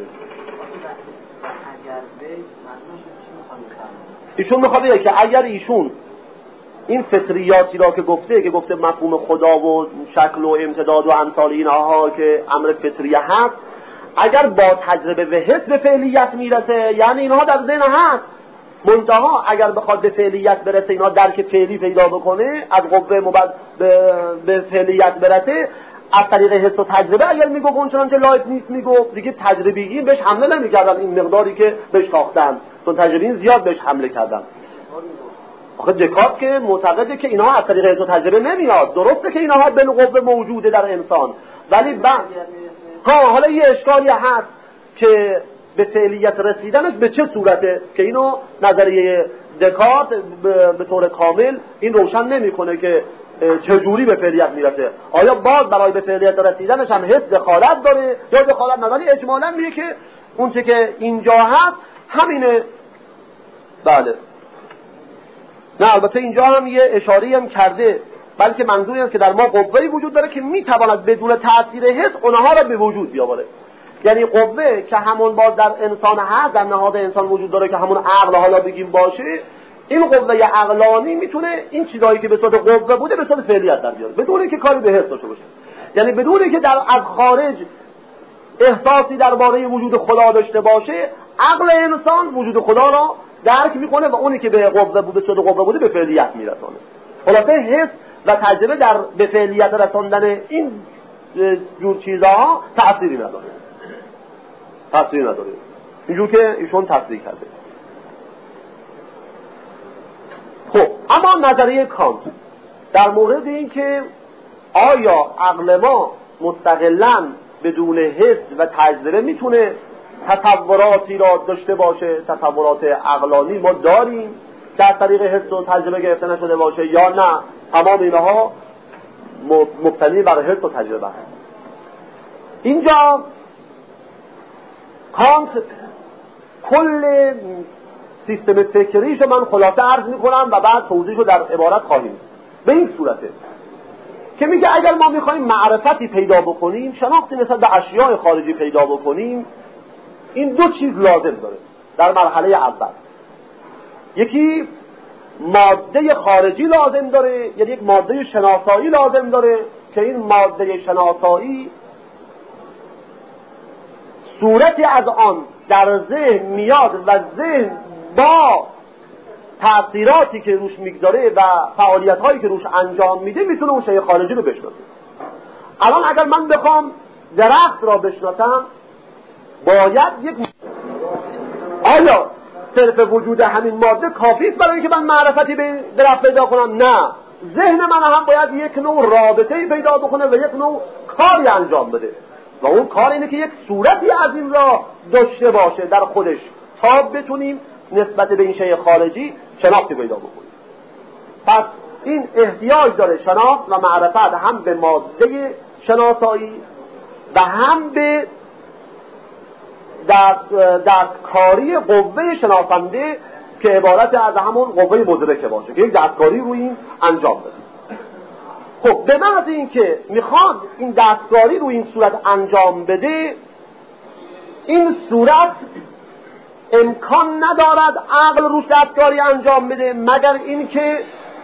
ایشون میخواد بگه که اگر ایشون این فطریاتی را که گفته مفهوم خدا و شکل و امتداد و امثال اینها که امر فطریه هست، اگر با تجربه و حس به فعلیت میرسه، یعنی اینها در ذهن هست، منتها اگر بخواد به فعلیت برسه، اینها درک فعلی پیدا بکنه، از قوه به فعلیت برسه از طریق حس و تجربه، اگر میگفت چنانچه لایبنیتس میگفت دیگه تجربیین بهش حمله نمیکردن این مقداری که بهش تاختن، چون تجربیین زیاد بهش حمله کردن. آخه دکارت که معتقده که اینها از طریق حس و تجربه نمیاد، درسته که اینها بالقوه موجوده در انسان، ولی حالا یه اشکالی هست که به فعلیت رسیدنش به چه صورته که اینو نظریه دکارت به طور کامل این روشن نمیکنه که چجوری به فعلیت میرسه. آیا باز برای به فعلیت رسیدنش هم حس دخالت داره یا دخالت نداره؟ ولی اجمالا میگه که اون چه که اینجا هست همینه. بله، نه البته اینجا هم یه اشاره‌ای هم کرده، بلکه منظوری است که در ما قوه‌ای وجود داره که میتواند بدون تأثیر حس اونها را به وجود بیاوره. یعنی قوه که همون باز در انسان هست، در نهاد انسان وجود داره که همون عقل حالا بگیم باشه، این قوه عقلانی میتونه این چیزایی که به صورت قوه بوده به صورت فعلیت در بیاره بدون اینکه کاری به حس داشته باشه. یعنی بدون اینکه از خارج احساسی درباره وجود خدا داشته باشه، عقل انسان وجود خدا را درک میکنه و اونی که به قوه بوده، به صورت قوه بوده، به فعلیت میرسونه. خلاصه حس و تجربه در به فعلیت رساندن این جور چیزها تأثیری نداره. اینجور که ایشون تصریح کرده. خب اما نظریه کانت در مورد این که آیا عقل ما مستقلاً بدون حس و تجربه میتونه تصوراتی را داشته باشه، تصورات عقلانی ما داریم که از طریق حس و تجربه گرفته نشده باشه، یا نه تمام اینها مبتنی بر حس و تجربه هست. اینجا کانت کل سیستم فکریشو من خلاصه عرض میکنم و بعد توضیحشو در عبارت خواهیم. به این صورته که میگه اگر ما میخوایم معرفتی پیدا بکنیم، شناختی نسبت به اشیاء خارجی پیدا بکنیم، این دو چیز لازم داره در مرحله اول. یکی ماده خارجی لازم داره، یعنی یک ماده شناسایی لازم داره که این ماده شناسایی صورتی از آن در ذهن میاد و ذهن با تأثیراتی که روش میگذاره و فعالیت‌هایی که روش انجام میده میتونه اون شیء خارجی رو بشناسه. الان اگر من بخوام درخت را بشناسم باید آیا صرف وجود همین ماده کافی است برای اینکه من معرفتی به درخت پیدا کنم؟ نه، ذهن من هم باید یک نوع رابطه‌ای پیدا بکنه و یک نوع کاری انجام بده و اون کار اینه که یک صورتی از این را داشته باشه در خودش تا بتونیم نسبت به این شیء خارجی شناختی پیدا بکنیم. پس این احتیاج داره شناخت و معرفت هم به ماده شناسایی و هم به دستکاری قوه شناسنده که عبارت از همون قوه مدرکه باشه که یک دستکاری روی این انجام بده. خب به محض این که میخواد این دستکاری روی این صورت انجام بده، این صورت امکان ندارد عقل روش دستکاری انجام بده مگر اینکه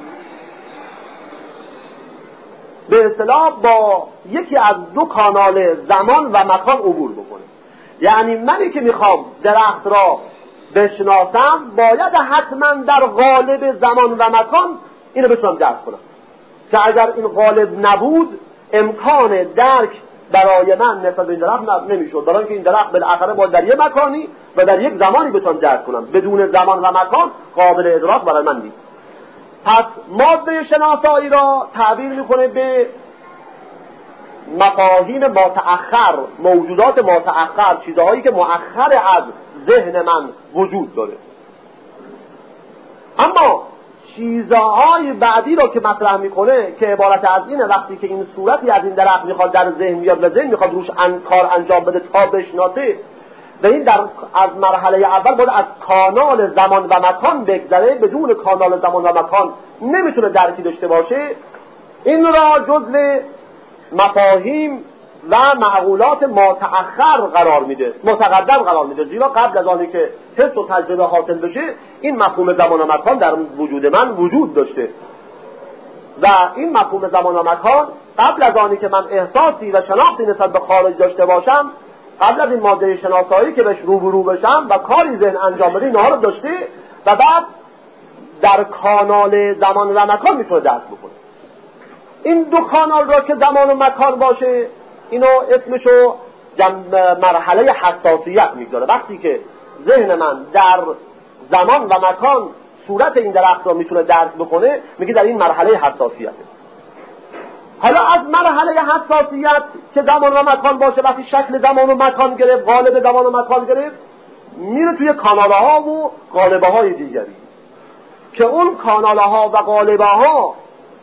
به اصطلاح با یکی از دو کانال زمان و مکان عبور بکنه. یعنی منی که میخوام درخت را بشناسم باید حتما در قالب زمان و مکان اینو بتونم درک کنم که اگر این قالب نبود امکان درک برای من نسبت به این درخت نمیشد، برای اینکه این درخت بالاخره باید در یک مکانی و در یک زمانی بتونم درک کنم، بدون زمان و مکان قابل ادراک برای من نیست. پس ماده شناسایی را تعبیر میکنه به مفاهیم متأخر، موجودات متأخر، چیزهایی که مؤخر از ذهن من وجود داره. اما چیزهای بعدی را که مطرح میکنه که عبارت از اینه وقتی که این صورتی از این درخت میخواد در ذهن بیاد و ذهن میخواد روش کار انجام بده تا بشناسه و این از مرحله اول باید از کانال زمان و مکان بگذره، بدون کانال زمان و مکان نمیتونه درکی داشته باشه. این را جزو مفاهیم و معقولات متأخر قرار میده، متقدم قرار میده، زیرا قبل از آنی که حس و تجربه حاصل بشه این مفهوم زمان و مکان در وجود من وجود داشته و این مفهوم زمان و مکان قبل از آنی که من احساسی و شناختی نسبت به خارج داشته باشم، قبل از این ماده شناسایی که بهش روبرو بشم و کاری ذهن انجام بده اینها رو داشته و بعد در کانال زمان و مکان میتونه درک بکنه. این دو کانال را که زمان و مکان باشه اینو اسمشو مرحله حساسیت میگذاره. وقتی که ذهن من در زمان و مکان صورت این درخت را میتونه درک بکنه میگه در این مرحله حساسیته. حالا از مرحله حساسیت که زمان و مکان باشه، وقتی شکل زمان و مکان گرفت، قالب زمان و مکان گرفت، میره توی کاناله ها و قالبه های دیگری که اون کاناله ها و قالبه ها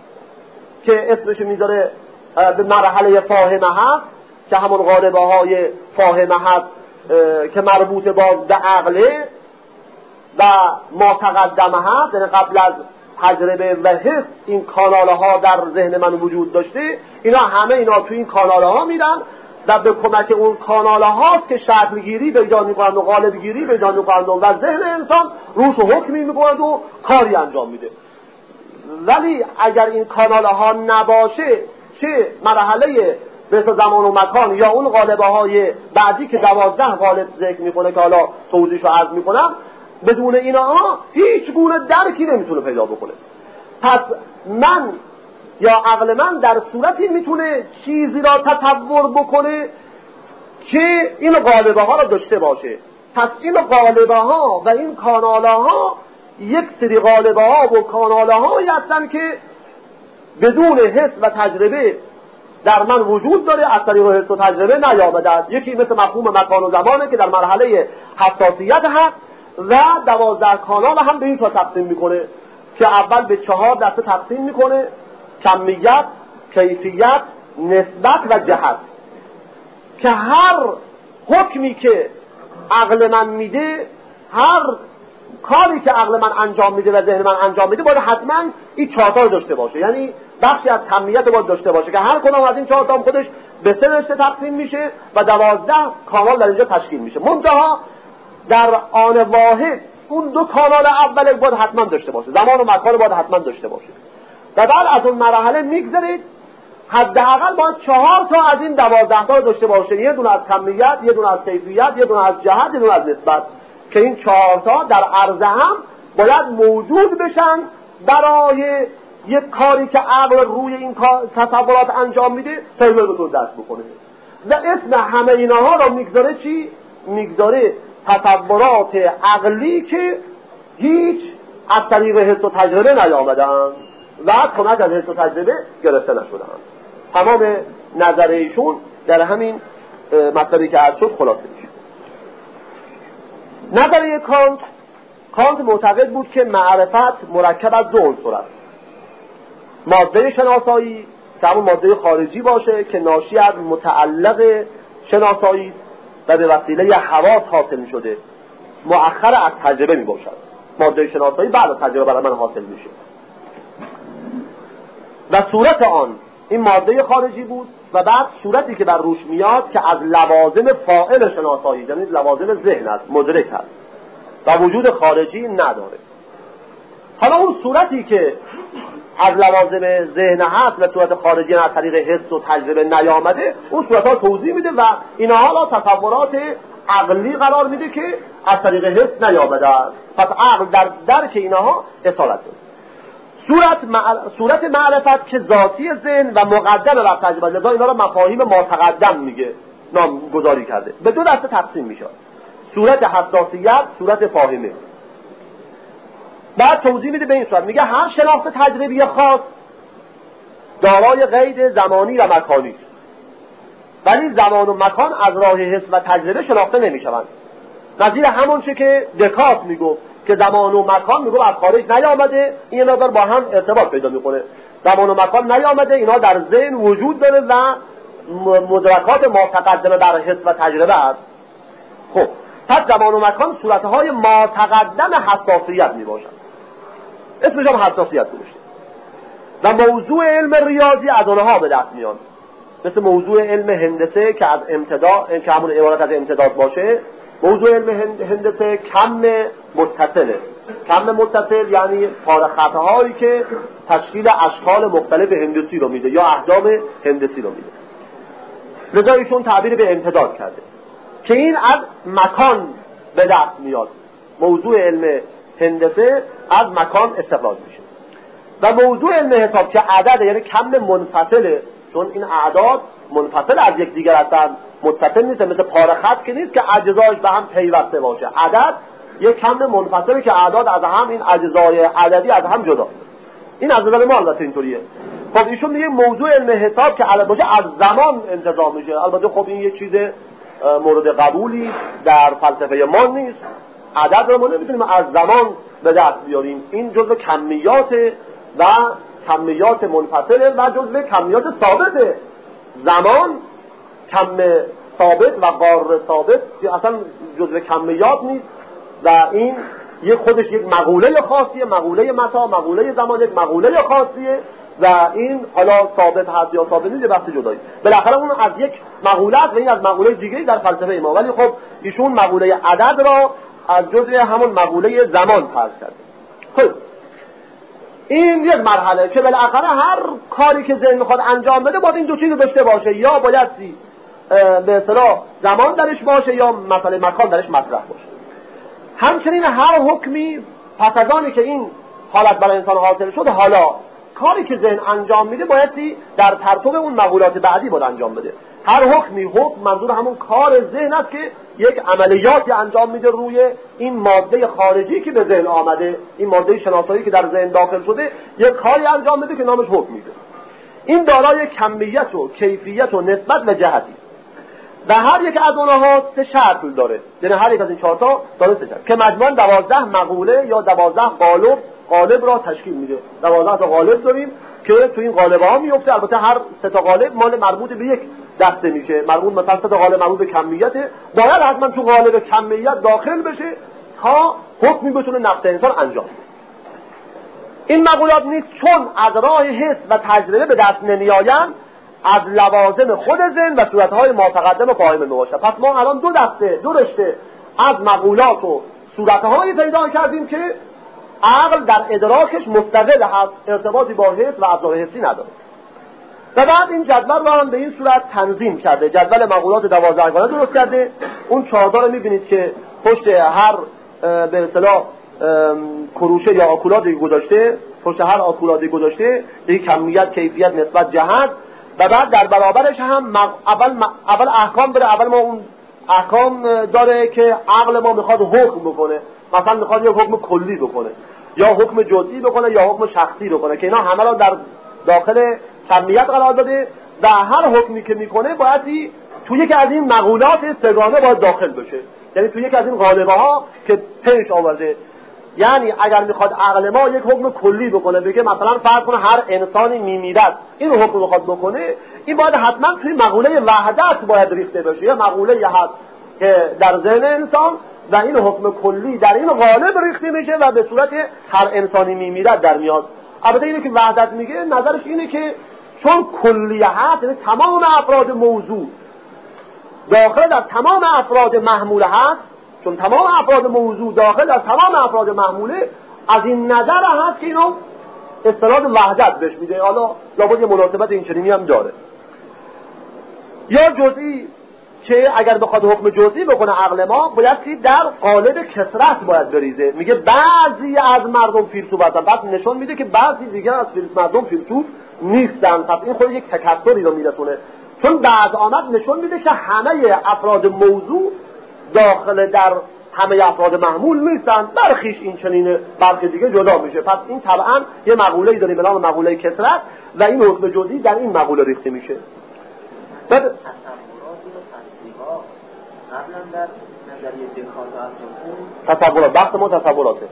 که اسمش میذاره به مرحله فاهمه هست که همون قالبه های فاهمه هست که مربوط به عقله و ما تقدمه هست، یعنی قبل از تجربه و حس این کاناله ها در ذهن من وجود داشته، اینا تو این کاناله ها میرن و به کمک اون کاناله هاست که شکل گیری پیدا میکنند و قالب گیری پیدا میکنند و ذهن انسان روش حکمی میکنند و کاری انجام میده. ولی اگر این کاناله ها نباشه، چه مرحله به زمان و مکان یا اون قالبه های بعدی که 12 قالب ذکر میکنه که حالا توضیحشو عرض میکنم، بدون اینا هیچ گونه درکی نمیتونه پیدا بکنه. پس من یا عقل من در صورتی میتونه چیزی را تصور بکنه که این قالبه ها را داشته باشه. پس این قالبه ها و این کاناله ها یک سری قالبه ها و کاناله هایی هستن که بدون حس و تجربه در من وجود داره، از طریق حس و تجربه نیامده است. یکی مثل مفهوم مکان و زمانه که در مرحله حساسیت هست و 12 کانال هم به این تا تقسیم میکنه که اول به 4 دسته تقسیم میکنه: کمیت، کیفیت، نسبت و جهت، که هر حکمی که عقل من میده، هر کاری که عقل من انجام میده و ذهن من انجام میده باید حتما این 4 تا داشته باشه. یعنی بخشی از کمیت باید داشته باشه که هر کدام از این 4 تا خودش به 3 دسته تقسیم میشه و 12 کانال در اینجا تشکیل میشه. منتها در آن واحد اون دو کانال اول باید حتما داشته باشه، زمان و مکان باید حتما داشته باشه. و بعد از اون مرحله میگذرید حداقل باید 4 تا از این 12 تا داشته باشه، یه دونه از کمیت، یه دونه از کیفیت، یه دونه از جهت، یه دونه از نسبت، که این 4 تا در عرض هم باید موجود بشن برای یک کاری که عقل روی این تصورات انجام میده تا این رو دست بکنه. و اسم همه اینها رو میگذاره چی؟ میگذاره تصورات عقلی که هیچ از طریق حس و تجربه نیامدن و کمک از حس و تجربه گرفته نشدن. تمام نظر ایشون در همین مطلبی که عرض شد خلاصه میشه. نظریه کانت معتقد بود که معرفت مرکب از 2 عنصر است. ماده شناسایی که همون ماده خارجی باشه که ناشی از متعلق شناسایی و به وسیله حواس حاصل شده، مؤخر از تجربه می باشد. ماده شناسایی بعد از تجربه برای من حاصل میشه و صورت آن این ماده خارجی بود و بعد صورتی که بر روش میاد که از لوازم فاعل شناسایی، یعنی لوازم ذهن است، مدرک است و وجود خارجی نداره. حالا اون صورتی که از لوازم ذهن هست و صورت خارجی از طریق حس و تجربه نیامده، اون صورت ها توضیح میده و اینا حالا تصورات عقلی قرار میده که از طریق حس نیامده است. پس عقل در درک اینها اصالت داره. صورت معرفت که ذاتی ذهن و مقدم بر تجربه، لذا اینا رو مفاهیم ما تقدم میگه نامگذاری کرده. به 2 دسته تقسیم میشه: صورت حساسیت، صورت فاهمه. بعد توضیح میده به این صورت، میگه هر شناخت تجربی خاص دارای قید زمانی و مکانی است، ولی زمان و مکان از راه حس و تجربه شناخته نمیشوند. نظیر همون چه که دکارت میگفت که زمان و مکان میگفت از خارج نیامده، این مقدار با هم ارتباط پیدا میکنه. زمان و مکان نیامده، اینا در ذهن وجود داره و مدرکات ما تقدمه بر حس و تجربه است. خب پس زمان و مکان صورتهای ما تقدم حساسیت میباشند، اسمش هم حساسیت گذاشته. و موضوع علم ریاضی از اونها به دست میاد، مثل موضوع علم هندسه که از امتداد، که همون عبارت از امتداد باشه. موضوع علم هندسه کم متصله. کم متصل یعنی پاره‌خطهایی که تشکیل اشکال مختلف هندسی رو میده یا احجام هندسی رو میده. لذا ایشون تعبیر به امتداد کرده که این از مکان به دست میاد. موضوع علم هندسه از مکان استخراج میشه. و موضوع علم حساب که عدد، یعنی کم منفصله، چون این اعداد منفصل از یک دیگر هستن، متصل نیست، مثل پاره خط که نیست که اجزایش به هم پیوسته باشه. عدد یک کم منفصله که اعداد از هم، این اجزای عددی از هم جدا. این از نظر ما البته اینطوریه. خب ایشون میگه موضوع علم حساب که عدد باشه از زمان انتظام میشه. البته خب این یه چیز مورد قبولی در فلسفه ما نیست. عدد رو ما نمیتونیم از زمان به دست بیاریم. این جزء کمیات و کمیات منفصله و جزء کمیات ثابته. زمان کم ثابت و قار ثابت اصلا جزء کمیات نیست و این یک خودش یک مقوله خاصیه، مقوله متا، مقوله زمان، یک مقوله خاصیه و این حالا ثابت هست یا ثابت نیست بحث جدایی. بالاخره اون از یک مقوله است و این از مقوله دیگه‌ای در فلسفه ما، ولی خب ایشون مقوله عدد را از جزء همون مقوله زمان فرض کرده. خب این یک مرحله که بالاخره هر کاری که ذهن میخواد انجام بده باید این دو چیز رو داشته باشه، یا بایدی به اصطلاح زمان درش باشه یا مسئله مکان درش مطرح باشه. همچنین هر حکمی پس از آنی که این حالت برای انسان حاصل شد، حالا کاری که ذهن انجام میده بایدی در پرتو اون مقولات بعدی باید انجام بده. هر حکمی، حکم منظور همون کار ذهن است که یک عملیاتی انجام میده روی این ماده خارجی که به ذهن آمده، این ماده شناسایی که در ذهن داخل شده، یک کاری انجام میده که نامش حکم میده. این دارای کمیت و کیفیت و نسبت و جهتی و هر یک از اونها 3 شرط داره. یعنی هر یک از این 4 تا داره 3 شرط که مجموعاً 12 مقوله یا 12 قالب را تشکیل میده. 12 تا قالب داریم که تو این قالب ها میفته. البته هر 3 تا قالب مال مربوط به یک دسته میشه. مربوط مثلا 3 تا قالب مربوط به کمیته، باید حتما تو قالب کمیت داخل بشه تا حکمی بتونه نفس انسان انجام بده. این مقولات نیست چون از راه حس و تجربه به دست نمیآیند، از لوازم خود ذهن و صورتهای ماتقدم فاهمه میباشد. پس ما الان 2 دسته، 2 رشته از مقولات و صورتهایی پیدا کردیم که عقل در ادراکش مستقل هست، ارتباطی با حس و ابزار حسی نداره. و بعد این جدول رو هم به این صورت تنظیم کرده، جدول مقولات 12گانه درست کرده. اون 4 رو می‌بینید که پشت هر به اصطلاح کروشه یا آکولادی گذاشته، پشت هر آکولادی گذاشته یک کمیت، کیفیت، نسبت، جهت. و بعد در برابرش هم اول احکام داره. اول ما اون احکام داره که عقل ما میخواد حکم بکنه، مثلا میخواد یک حکم کلی بکنه یا حکم جزئی بکنه یا حکم شخصی بکنه، که اینا همه را در داخل کمیت قرار داده و هر حکمی که میکنه باید توی یکی از این مقولات سگانه باید داخل بشه، یعنی توی یکی از این قالبه ها که پیش آورده. یعنی اگر میخواد عقل ما یک حکم کلی بکنه، بگه مثلا فرض کنه هر انسانی میمیرد، این حکم رو میخواد بکنه، این باید حتما توی مقوله وحدت باید ریخته بشه. یه مقوله هست که در ذهن انسان و این حکم کلی در این قالب ریخته میشه و به صورت هر انسانی میمیرد در میاد. البته اینه که وحدت میگه نظرش اینه که چون کلیه هست، یعنی تمام افراد موضوع داخل در تمام افراد محموله هست، چون تمام افراد موضوع داخل در تمام افراد محموله، از این نظر هست که اینو اصطلاح وحدت بهش میده. حالا لابد یه مناسبت این چنینی هم داره. یا جزئی که اگر بخواد حکم جزئی بکنه عقل ما، باید در قالب کثرت باید بریزه. میگه بعضی از مردم فیلسوف هستن، پس نشون میده که بعضی دیگر از مردم فیلسوف نیستن. پس این خود یک تکثری رو میرسونه، چون بعد آمد نشون میده که همه افراد موضوع داخل در همه افراد محمول نیستن، برخیش این چنینه، برخی دیگه جدا میشه. پس این طبعا یه مقوله‌ای داریم به نام مقوله کثرت و این حکم جزئی در این مقوله ریخته میشه. بعد تصورات، بحث ما تصوراته.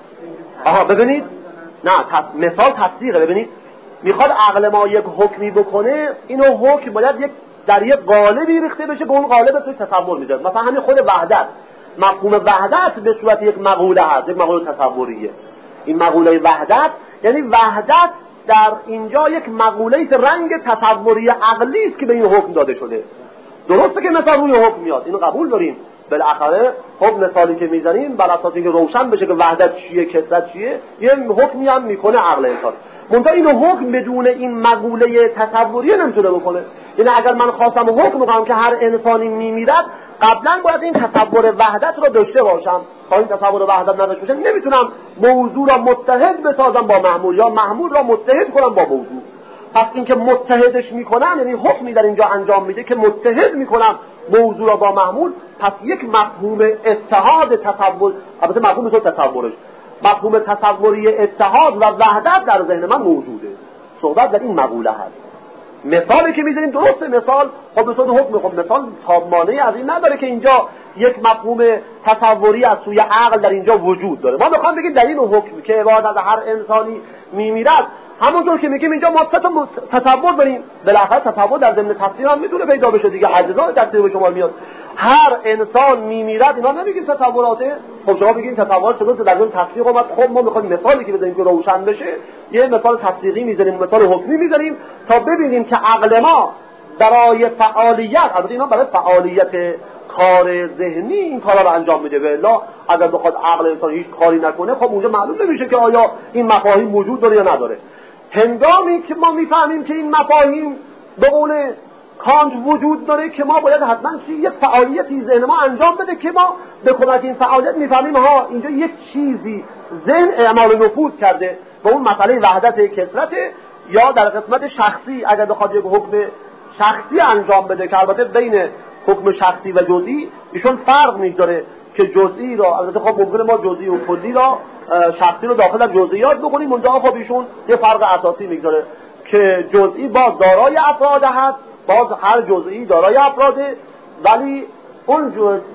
آها ببینید، نه مثال تصدیقه. ببینید میخواد عقل ما یک حکمی بکنه، اینو حکم باید در یک قالبی ریخته بشه، به اون قالب توی تصور میذاره. مثلا همین خود وحدت، مفهوم وحدت به صورت یک مقوله هست، یک مقوله تصوریه. این مقوله وحدت یعنی وحدت در اینجا یک مقوله رنگ تصوری عقلی است که به این حکم داده شده. درسته که مثال روی حکم میاد، اینو قبول داریم. بالاخره خب مثالی که میزنیم بر اساس اینکه روشن بشه که وحدت چیه، کثرت چیه، یه حکمی هم میکنه عقل انسان. منتها اینو حکم بدون این مقوله تصوری نمیتونه بکنه. یعنی اگر من خواستم حکم بکنم که هر انسانی میمیرد، قبلا باید این تصور وحدت رو داشته باشم. تا این تصور وحدت نداشته باشم نمیتونم موضوع را متحد بسازم با محمول یا محمول را متحد کنم با موضوع. پس اینکه متحدش میکنم، یعنی حکمی در اینجا انجام میده که متحد میکنم موضوع را با محمول، پس یک مفهوم اتحاد تصور، البته مفهوم تصورش، مفهوم تصوری اتحاد و وحدت در ذهن من موجوده. صحبت در این مقوله هست. مثالی که میذاریم درسته، مثال خب به صورت حکم، خب مثال مانعی از این نداره که اینجا یک مفهوم تصوری از سوی عقل در اینجا وجود داره. ما میخوام بگیم در این حکم که بعد از هر انسانی میمیرد، همونطور که میگیم اینجا ما تصور داریم، بالاخره تصور در ضمن تفسیر هم میتونه پیدا بشه دیگه، اجزای تفسیر به شما میاد. هر انسان میمیرد، اینا نمیگیم تصوراته. خب شما بگید تصورات چطور در ضمن تفسیر اومد. خب ما میخوایم مثالی که بزنیم که روشن بشه، یه مثال تفسیری میذاریم، مثال حکمی میذاریم تا ببینیم که عقل ما برای فعالیت، البته اینا برای فعالیت کار ذهنی این کارا رو انجام میده. والا اگر بخواد عقل انسان هیچ کاری نکنه، خب اونجا معلوم نمیشه که آیا این مفاهیم وجود داره یا نداره. هنگامی که ما میفهمیم که این مفاهیم به قول کانت وجود داره، که ما باید حتما یک فعالیتی ذهن ما انجام بده که ما به کمک این فعالیت میفهمیم ها اینجا یک چیزی ذهن اعمال نفوذ کرده و اون مسئله وحدت کثرت. یا در قسمت شخصی اگر بخواد یک حکم شخصی انجام بده، که البته بین حکم شخصی و جزئی ایشون فرق میذاره که جزئی را، البته خب ممکنه ما جزئی و کلی را، شخصی رو داخل در جزئیات بکنیم، اونجا خب ایشون یه فرق اساسی میذاره که جزئی باز دارای افراد هست، باز هر جزئی دارای افراده، ولی اون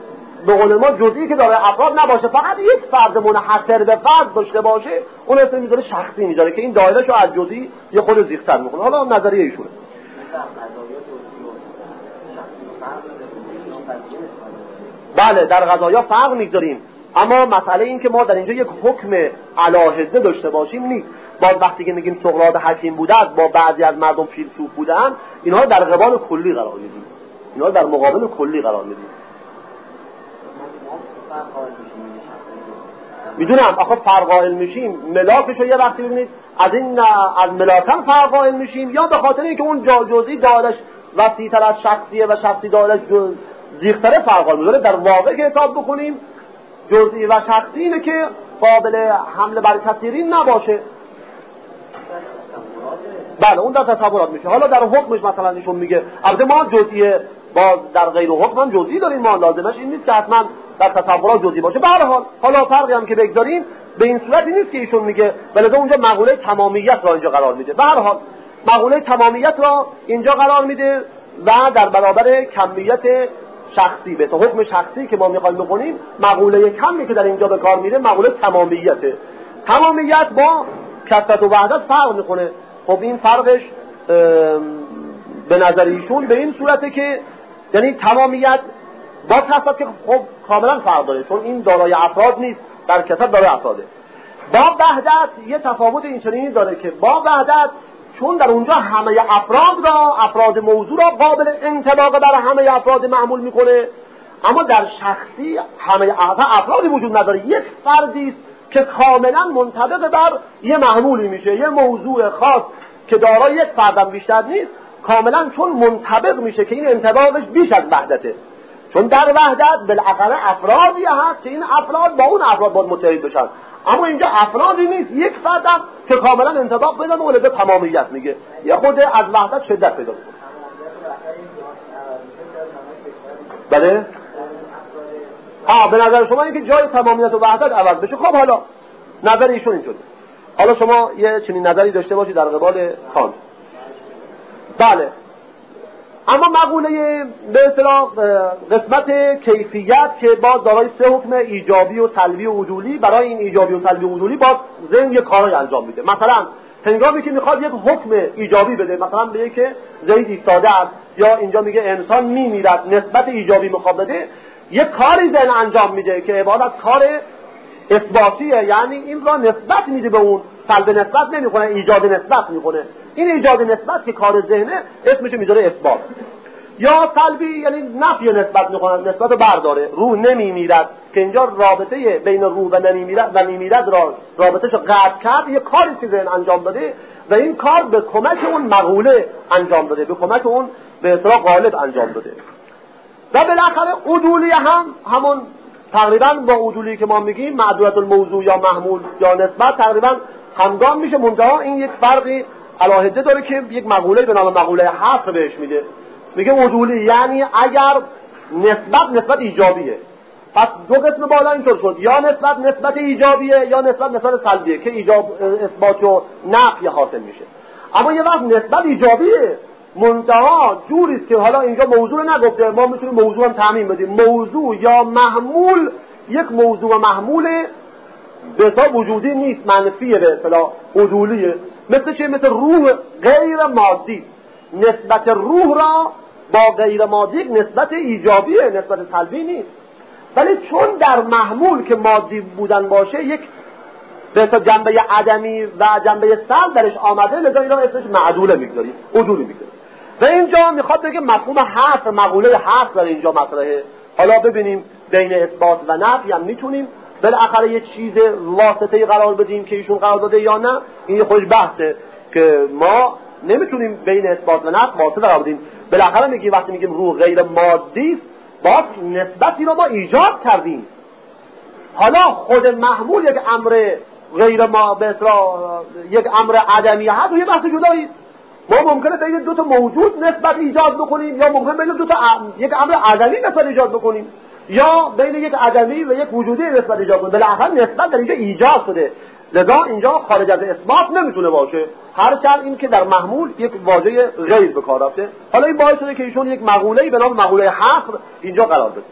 به قول ما جزئی که دارای افراد نباشه، فقط یک فرد منحصر به فرد داشته باشه، اون اسم میذاره شخصی میذاره که این دایرهشو از جزئی یه خود زیختر میکنه. حالا نظریه ایشونه. بله در قضایا فرق میذاریم، اما مسئله این که ما در اینجا یک حکم علاهده داشته باشیم نیست. باز وقتی که میگیم سقراط حکیم بودند با بعضی از مردم فیلسوف بودن، اینها در قبال کلی قرار میدیم، اینها در مقابل کلی قرار میدیم. میدونم آخه فرق قائل میشیم ملاکشو یه وقتی ببینید از این از ملاکم فرق قائل میشیم، یا به خاطر اینکه اون جزئی دارش وسیع‌تر از شخصیه و شخصی دارش زیغ‌تره فرق قائل میذاره. در واقع که حساب بکنیم جزئی و شخصی اینه که قابل حمل بر کثیرین نباشه. بله اون در تصورات میشه. حالا در حکمش مثلا ایشون میگه البته ما جزئی باز در غیر حکم هم جزئی داریم، ما لازمش این نیست که حتما در تصورات جزئی باشه. به هر حال حالا فرقی هم که بگذاریم به این صورتی نیست که ایشون میگه، ولی اونجا مقوله تمامیت را اینجا قرار میده. به هر حال مقوله تمامیت را اینجا قرار میده و در برابر کمیت شخصی به تو حکم شخصی که ما میخوایم بکنیم مقوله کمی که در اینجا به کار میره مقوله تمامیته. تمامیت با کثرت و وحدت فرق میکنه. خب این فرقش به نظر ایشون به این صورته که یعنی تمامیت با کثرت که خب کاملا فرق داره، چون این دارای افراد نیست، در کثرت دارای افراده. با وحدت یه تفاوت اینچنینی داره که با وحدت چون در اونجا همه افراد موضوع را قابل انطباق بر همه افراد معمول میکنه، اما در شخصی همه افرادی وجود نداره. یک فردی است که کاملا منطبق بر یه معمولی میشه، یه موضوع خاص که دارای یک فردم بیشتر نیست، کاملا چون منطبق میشه که این انطباقش بیش از وحدته. چون در وحدت بالاخره افرادی هست که این افراد با اون افراد باید متحد بشن، اما اینجا افرادی نیست، یک فردم که کاملا انطباق پیدا میکنه، ولذا تمامیت میگه، یه خود از وحدت شدت پیدا میکنه. بله به نظر شما اینکه جای تمامیت و وحدت عوض بشه. خب حالا نظر ایشون این شده، حالا شما یه چنین نظری داشته باشید در قبال کانت. بله اما مقوله به اصطلاح قسمت کیفیت که باز دارای سه حکم ایجابی و سلبی و عدولی، برای این ایجابی و سلبی و عدولی باز ذهن یه کارای انجام میده. مثلا هنگامی که میخواد یک حکم ایجابی بده، مثلا بگه که زید ایستاده است، یا اینجا میگه انسان میمیرد، نسبت ایجابی میخواد بده، یک کاری ذهن انجام میده که عبارت کار اثباتیه، یعنی این را نسبت میده به اون، سلب نسبت نمیکنه، ایجاد نسبت میکنه. این ایجاد نسبت که کار ذهنه اسمش میذاره اثبات. یا سلبی یعنی نفی نسبت میکنه، نسبت برداره، روح نمیمیرد که اینجا رابطه بین روح و نمیمیرد را رابطهشو قطع کرد، یه کاری که ذهن انجام داده و این کار به کمک اون مقوله انجام داده، به کمک اون به اصطلاح غالب انجام داده. و بالاخره عدولی هم همون تقریبا با عدولی که ما میگیم معدودیت الموضوع یا محمول یا نسبت تقریبا همگام میشه، منتها این یک فرقی علاهده داره که یک مقوله به نام مقوله حصر بهش میده. میگه عدولی یعنی اگر نسبت ایجابیه، پس دو قسم بالا اینطور شد، یا نسبت ایجابیه یا نسبت سلبیه که ایجاب اثبات و نفی حاصل میشه. اما یه وقت نسبت ایجابیه منتها جوریست که حالا اینجا موضوع نگفته، ما میتونیم موضوع هم تعمیم بدیم، موضوع یا محمول، یک موضوع و محمول به حساب وجودی نیست، منفیه، به اصطلاح عدولیه. مثل چه؟ مثل روح غیر مادی، نسبت روح را با غیر مادی نسبت ایجابیه، نسبت سلبی نیست. ولی چون در محمول که مادی بودن باشه یک به حساب جنبه عدمی و جنبه سلب درش آمده، لذا اینا اسمش معدوله میگذاریم، عدولی میگذاریم. و اینجا میخواد بگه مفهوم حصر، مقوله حصر در اینجا مطرحه. حالا ببینیم بین اثبات و نفی هم میتونیم بالاخره یه چیز واسطه‌ای قرار بدیم که ایشون قرار داده یا نه، این خودش بحثه که ما نمیتونیم بین اثبات و نفی واسطه قرار بدیم. بالاخره میگیم وقتی میگیم روح غیر مادی است، باز نسبتی رو ما ایجاد کردیم. حالا خود محمول یک امر غیر ما به اصطلاح یک امر عدمی هست و یه بحث جدایی است. ما ممکنه بین دو تا موجود نسبت ایجاد بکنیم، یا ممکنه بین دو تا یک امر عدمی نسبت ایجاد بکنیم، یا بین یک عدمی و یک وجودی نسبت ایجاد کنیم. بالاخره نسبت در اینجا ایجاد شده، لذا اینجا خارج از اثبات نمیتونه باشه، هرچند این که در محمول یک واژه غیر به کار رفته. حالا این باعث شده که ایشون یک مقوله‌ای به نام مقوله حصر اینجا قرار بده.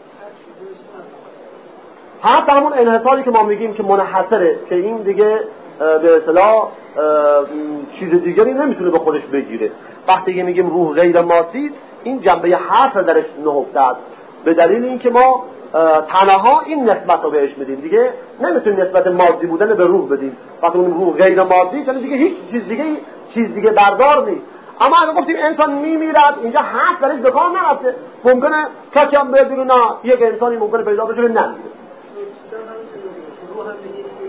حصر همون انحصاری که ما میگیم که منحصره، که این دیگه به اصطلاح چیز دیگری نمیتونه به خودش بگیره. وقتی که میگیم روح غیر مادی، این جنبه حصر درش نهفته است، به دلیل اینکه ما تنها این نسبت رو بهش میدیم، دیگه نمیتونیم نسبت مادی بودن به روح بدیم. وقتی اون روح غیر مادی یعنی دیگه هیچ چیز دیگه بردار نیست. اما اگه گفتیم انسان میمیرد، اینجا حصر درش به کار نرفته. ممکنه کسی هم بگه نه، یک انسانی ممکنه پیدا بشه نمیره.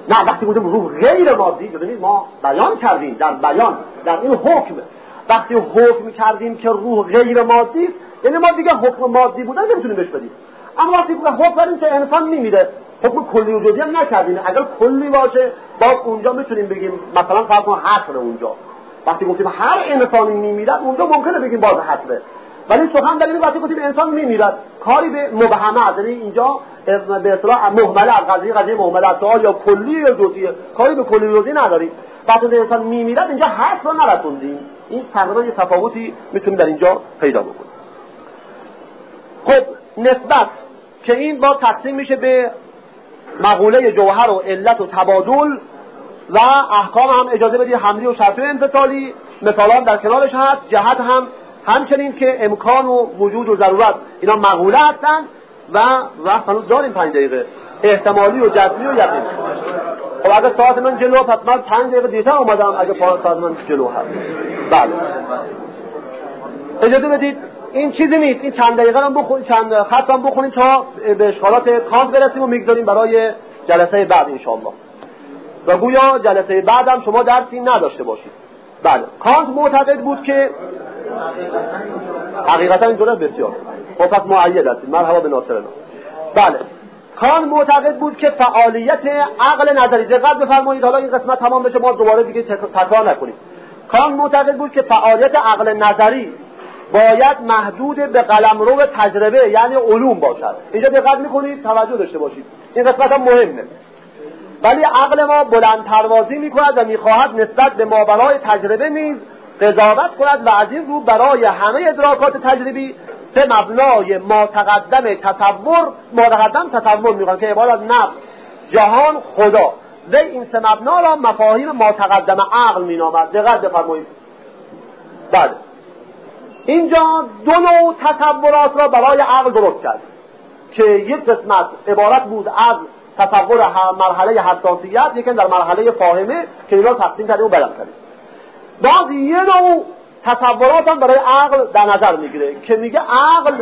نه وقتی گفتیم روح غیر مادی، ببینید ما بیان کردیم در بیان در این حکم، وقتی حکم کردیم که روح غیر مادی است، یعنی ما دیگه حکم مادی بودن نمیتونیم بهش بدیم. اما وقتی حکم کردیم که انسان میمیره، حکم کلی و جزئی هم نکردیم. اگر کلی باشه باز اونجا میتونیم بگیم مثلا فرض کن حصر اونجا. وقتی گفتیم هر انسانی میمیرد اونجا ممکنه بگیم باز حصره. ولی سخن در اینه وقتی گفتیم انسان میمیرد کاری به مبهمه، یعنی اینجا به اصطلاح مهمله قضیه مهمله سوال یا کلی یا جزئی، کاری به کلی و جزئی نداریم. وقتی انسان میمیرد اینجا حصر رو نرسوندیم. این تقریبا یه تفاوتی میتونیم در اینجا پیدا بکنیم. خب نسبت که این با تقسیم میشه به مقوله جوهر و علت و تبادل و احکام هم اجازه بدید حملی و شرطی و انفصالی، مثلا در کنارش هست. جهت هم همچنین که امکان و وجود و ضرورت اینا مقوله هستند و وقت هنوز داریم 5 دقیقه، احتمالی و جزمی و یقین. خب اگه ساعت من جلو پس من 5 دقیقه دیرتر اومدم، اگه ساعت من جلو هست. بله اجازه بدید این چیزی نیست، این چند دقیقه هم بخونید، چند خط هم بخونید تا به اشکالات کانت برسیم و میگذاریم برای جلسه بعد انشاءالله. و گویا جلسه بعد هم شما درسی نداشته باشید. بله کانت معتقد بود که حقیقتا اینطوره بسیار. خب پس معید هستید، مرحبا به ناصرنا. بله کانت معتقد بود که فعالیت عقل نظری، دقت بفرمایید حالا این قسمت تمام بشه ما دوباره دیگه تکرار نکنیم. کانت معتقد بود که فعالیت عقل نظری باید محدود به قلمرو تجربه یعنی علوم باشد. اینجا دقت میکنید توجه داشته باشید، این قسمت هم مهمه. ولی عقل ما بلند پروازی میکند و میخواهد نسبت به ماورای تجربه نیز قضاوت کند و از این رو برای همه ادراکات تجربی سه مبنای ما تقدم تصور میکنند که عبارت نفس، جهان، خدا. و این سه مبنا را مفاهیم ما تقدم عقل مینامد. دقت بفرمایید. بله اینجا دو نوع تصورات را برای عقل درست کرد که یک قسمت عبارت بود از تصور مرحله حساسیت، یکی در مرحله فاهمه که اینا تقسیم کردیم و بیان کردیم. بعض یه نوع تصورات هم برای عقل در نظر میگیره که میگه عقل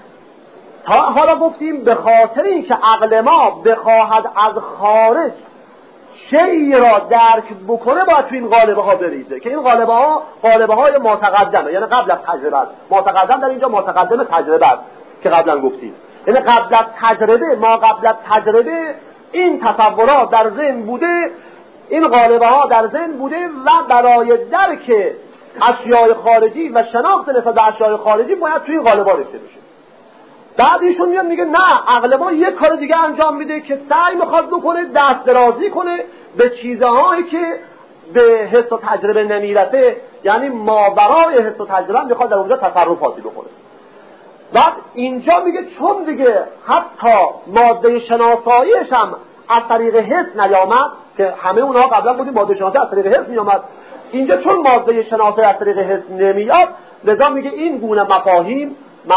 حالا گفتیم به خاطر اینکه عقل ما بخواهد از خارج شیء را درک بکنه باید تو این قالبه ها بریزه که این قالبه های متقدمه، یعنی قبل از تجربه است. متقدم در اینجا متقدم تجربه است که قبلا گفتیم، یعنی قبل از تجربه، ما قبل از تجربه این تصورات در ذهن بوده، این قالبه ها در ذهن بوده و برای درک اشیاء خارجی و شناخت نسبت به اشیاء خارجی باید توی این قالبه ها رسیده بشه. بعد ایشون میاد میگه نه، عقل ما یک کار دیگه انجام میده که سعی میخواد بکنه دست درازی کنه به چیزهایی که به حس و تجربه نمیرسه، یعنی ماورای حس و تجربه میخواد در اونجا تصرفاتی بکنه. بعد اینجا میگه چون دیگه حتی ماده شناساییش هم از طریق حس نیامد، که همه اونها قبلا بودیم ماده شناسایی از طریق حس میامد، اینجا چون ماده شناسایی از طریق حس نمیاد، لذا میگه این گونه مفاهیم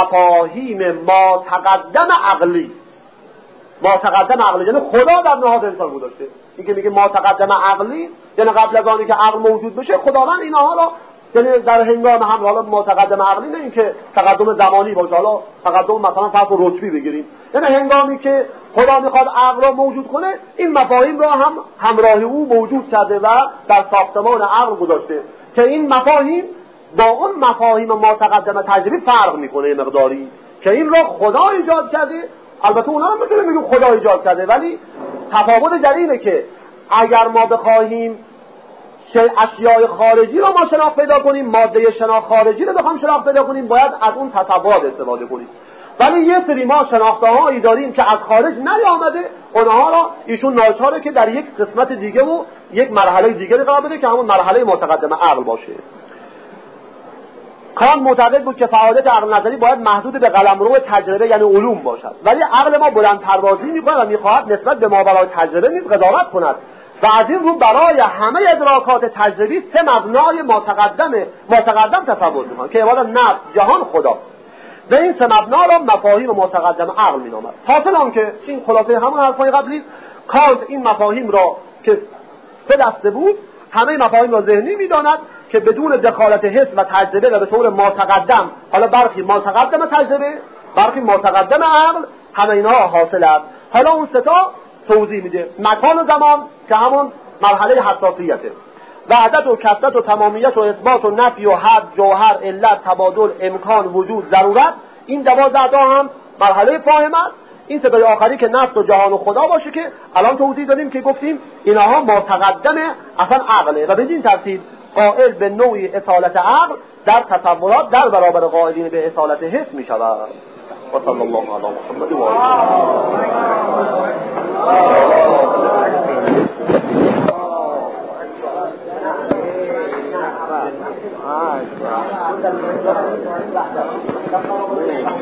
ما تقدم عقلی، ما تقدم عقلی یعنی خدا در نهاد انسان گذاشته. این که میگه ما تقدم عقلی یعنی قبل از آنی که عقل موجود بشه خداوند اینها را، یعنی در هنگام هم حالا ما تقدم عقلی نه این که تقدم زمانی باشه، حالا تقدم مثلا فرض رتبی بگیریم، یعنی هنگامی که خدا میخواد عقل را موجود کنه این مفاهیم را هم همراه او موجود کرده و در ساختمان عقل گذاشته که این مفاهیم با اون مفاهیم ما تقدم تجربی فرق میکنه مقداری، که این را خدا ایجاد کرده. البته اونا هم میتونیم بگیم خدا ایجاد کرده، ولی تفاوت در اینه که اگر ما بخواهیم اشیاء خارجی رو ما شناخت پیدا کنیم، ماده شناخت خارجی رو بخوایم شناخت پیدا کنیم، باید از اون تصورات استفاده کنیم. ولی یه سری ما شناخته‌هایی داریم که از خارج نیامده، اونها را ایشون ناچاره که در یک قسمت دیگه و یک مرحله دیگه قرار بده که همون مرحله متقدم عقل باشه. کانت معتقد بود که فعالیت عقل نظری باید محدود به قلمرو تجربه یعنی علوم باشد، ولی عقل ما بلند پروازی می‌کند و می‌خواهد نسبت به ماورای تجربه نیز قضاوت کند و از این رو برای همه ادراکات تجربی سه مبنای ما تقدم تصور می‌کند که عبارت نفس، جهان، خدا. و این سه مبنا را مفاهیم ما تقدم عقل می‌نامد. حاصل آن که این خلاصه همون حرفای قبلی است. کانت این مفاهیم را که سه دسته بود، همه مفاهیم را ذهنی می‌داند که بدون دخالت حس و تجربه و به طور ما تقدم، حالا برخی ما تقدم تجربه، برخی ما تقدم عقل، همه اینها حاصل است. حالا اون سه تا توضیح میده. مکان و زمان که همون مرحله حساسیته. وحدت و کثرت و تمامیت و اثبات و نفی و حد، جوهر، علت، تبادل، امکان، وجود، ضرورت، این 12 اعضا هم مرحله فاهم است. این ستای آخری که نفس و جهان و خدا باشه که الان توضیح دادیم که گفتیم اینها متقدم اصلا عقله و بدین ترتیب قائل به نوعی اصالت عقل در تصورات در برابر قائلین به اصالت حس می شود. و صلی الله علی محمد و آله.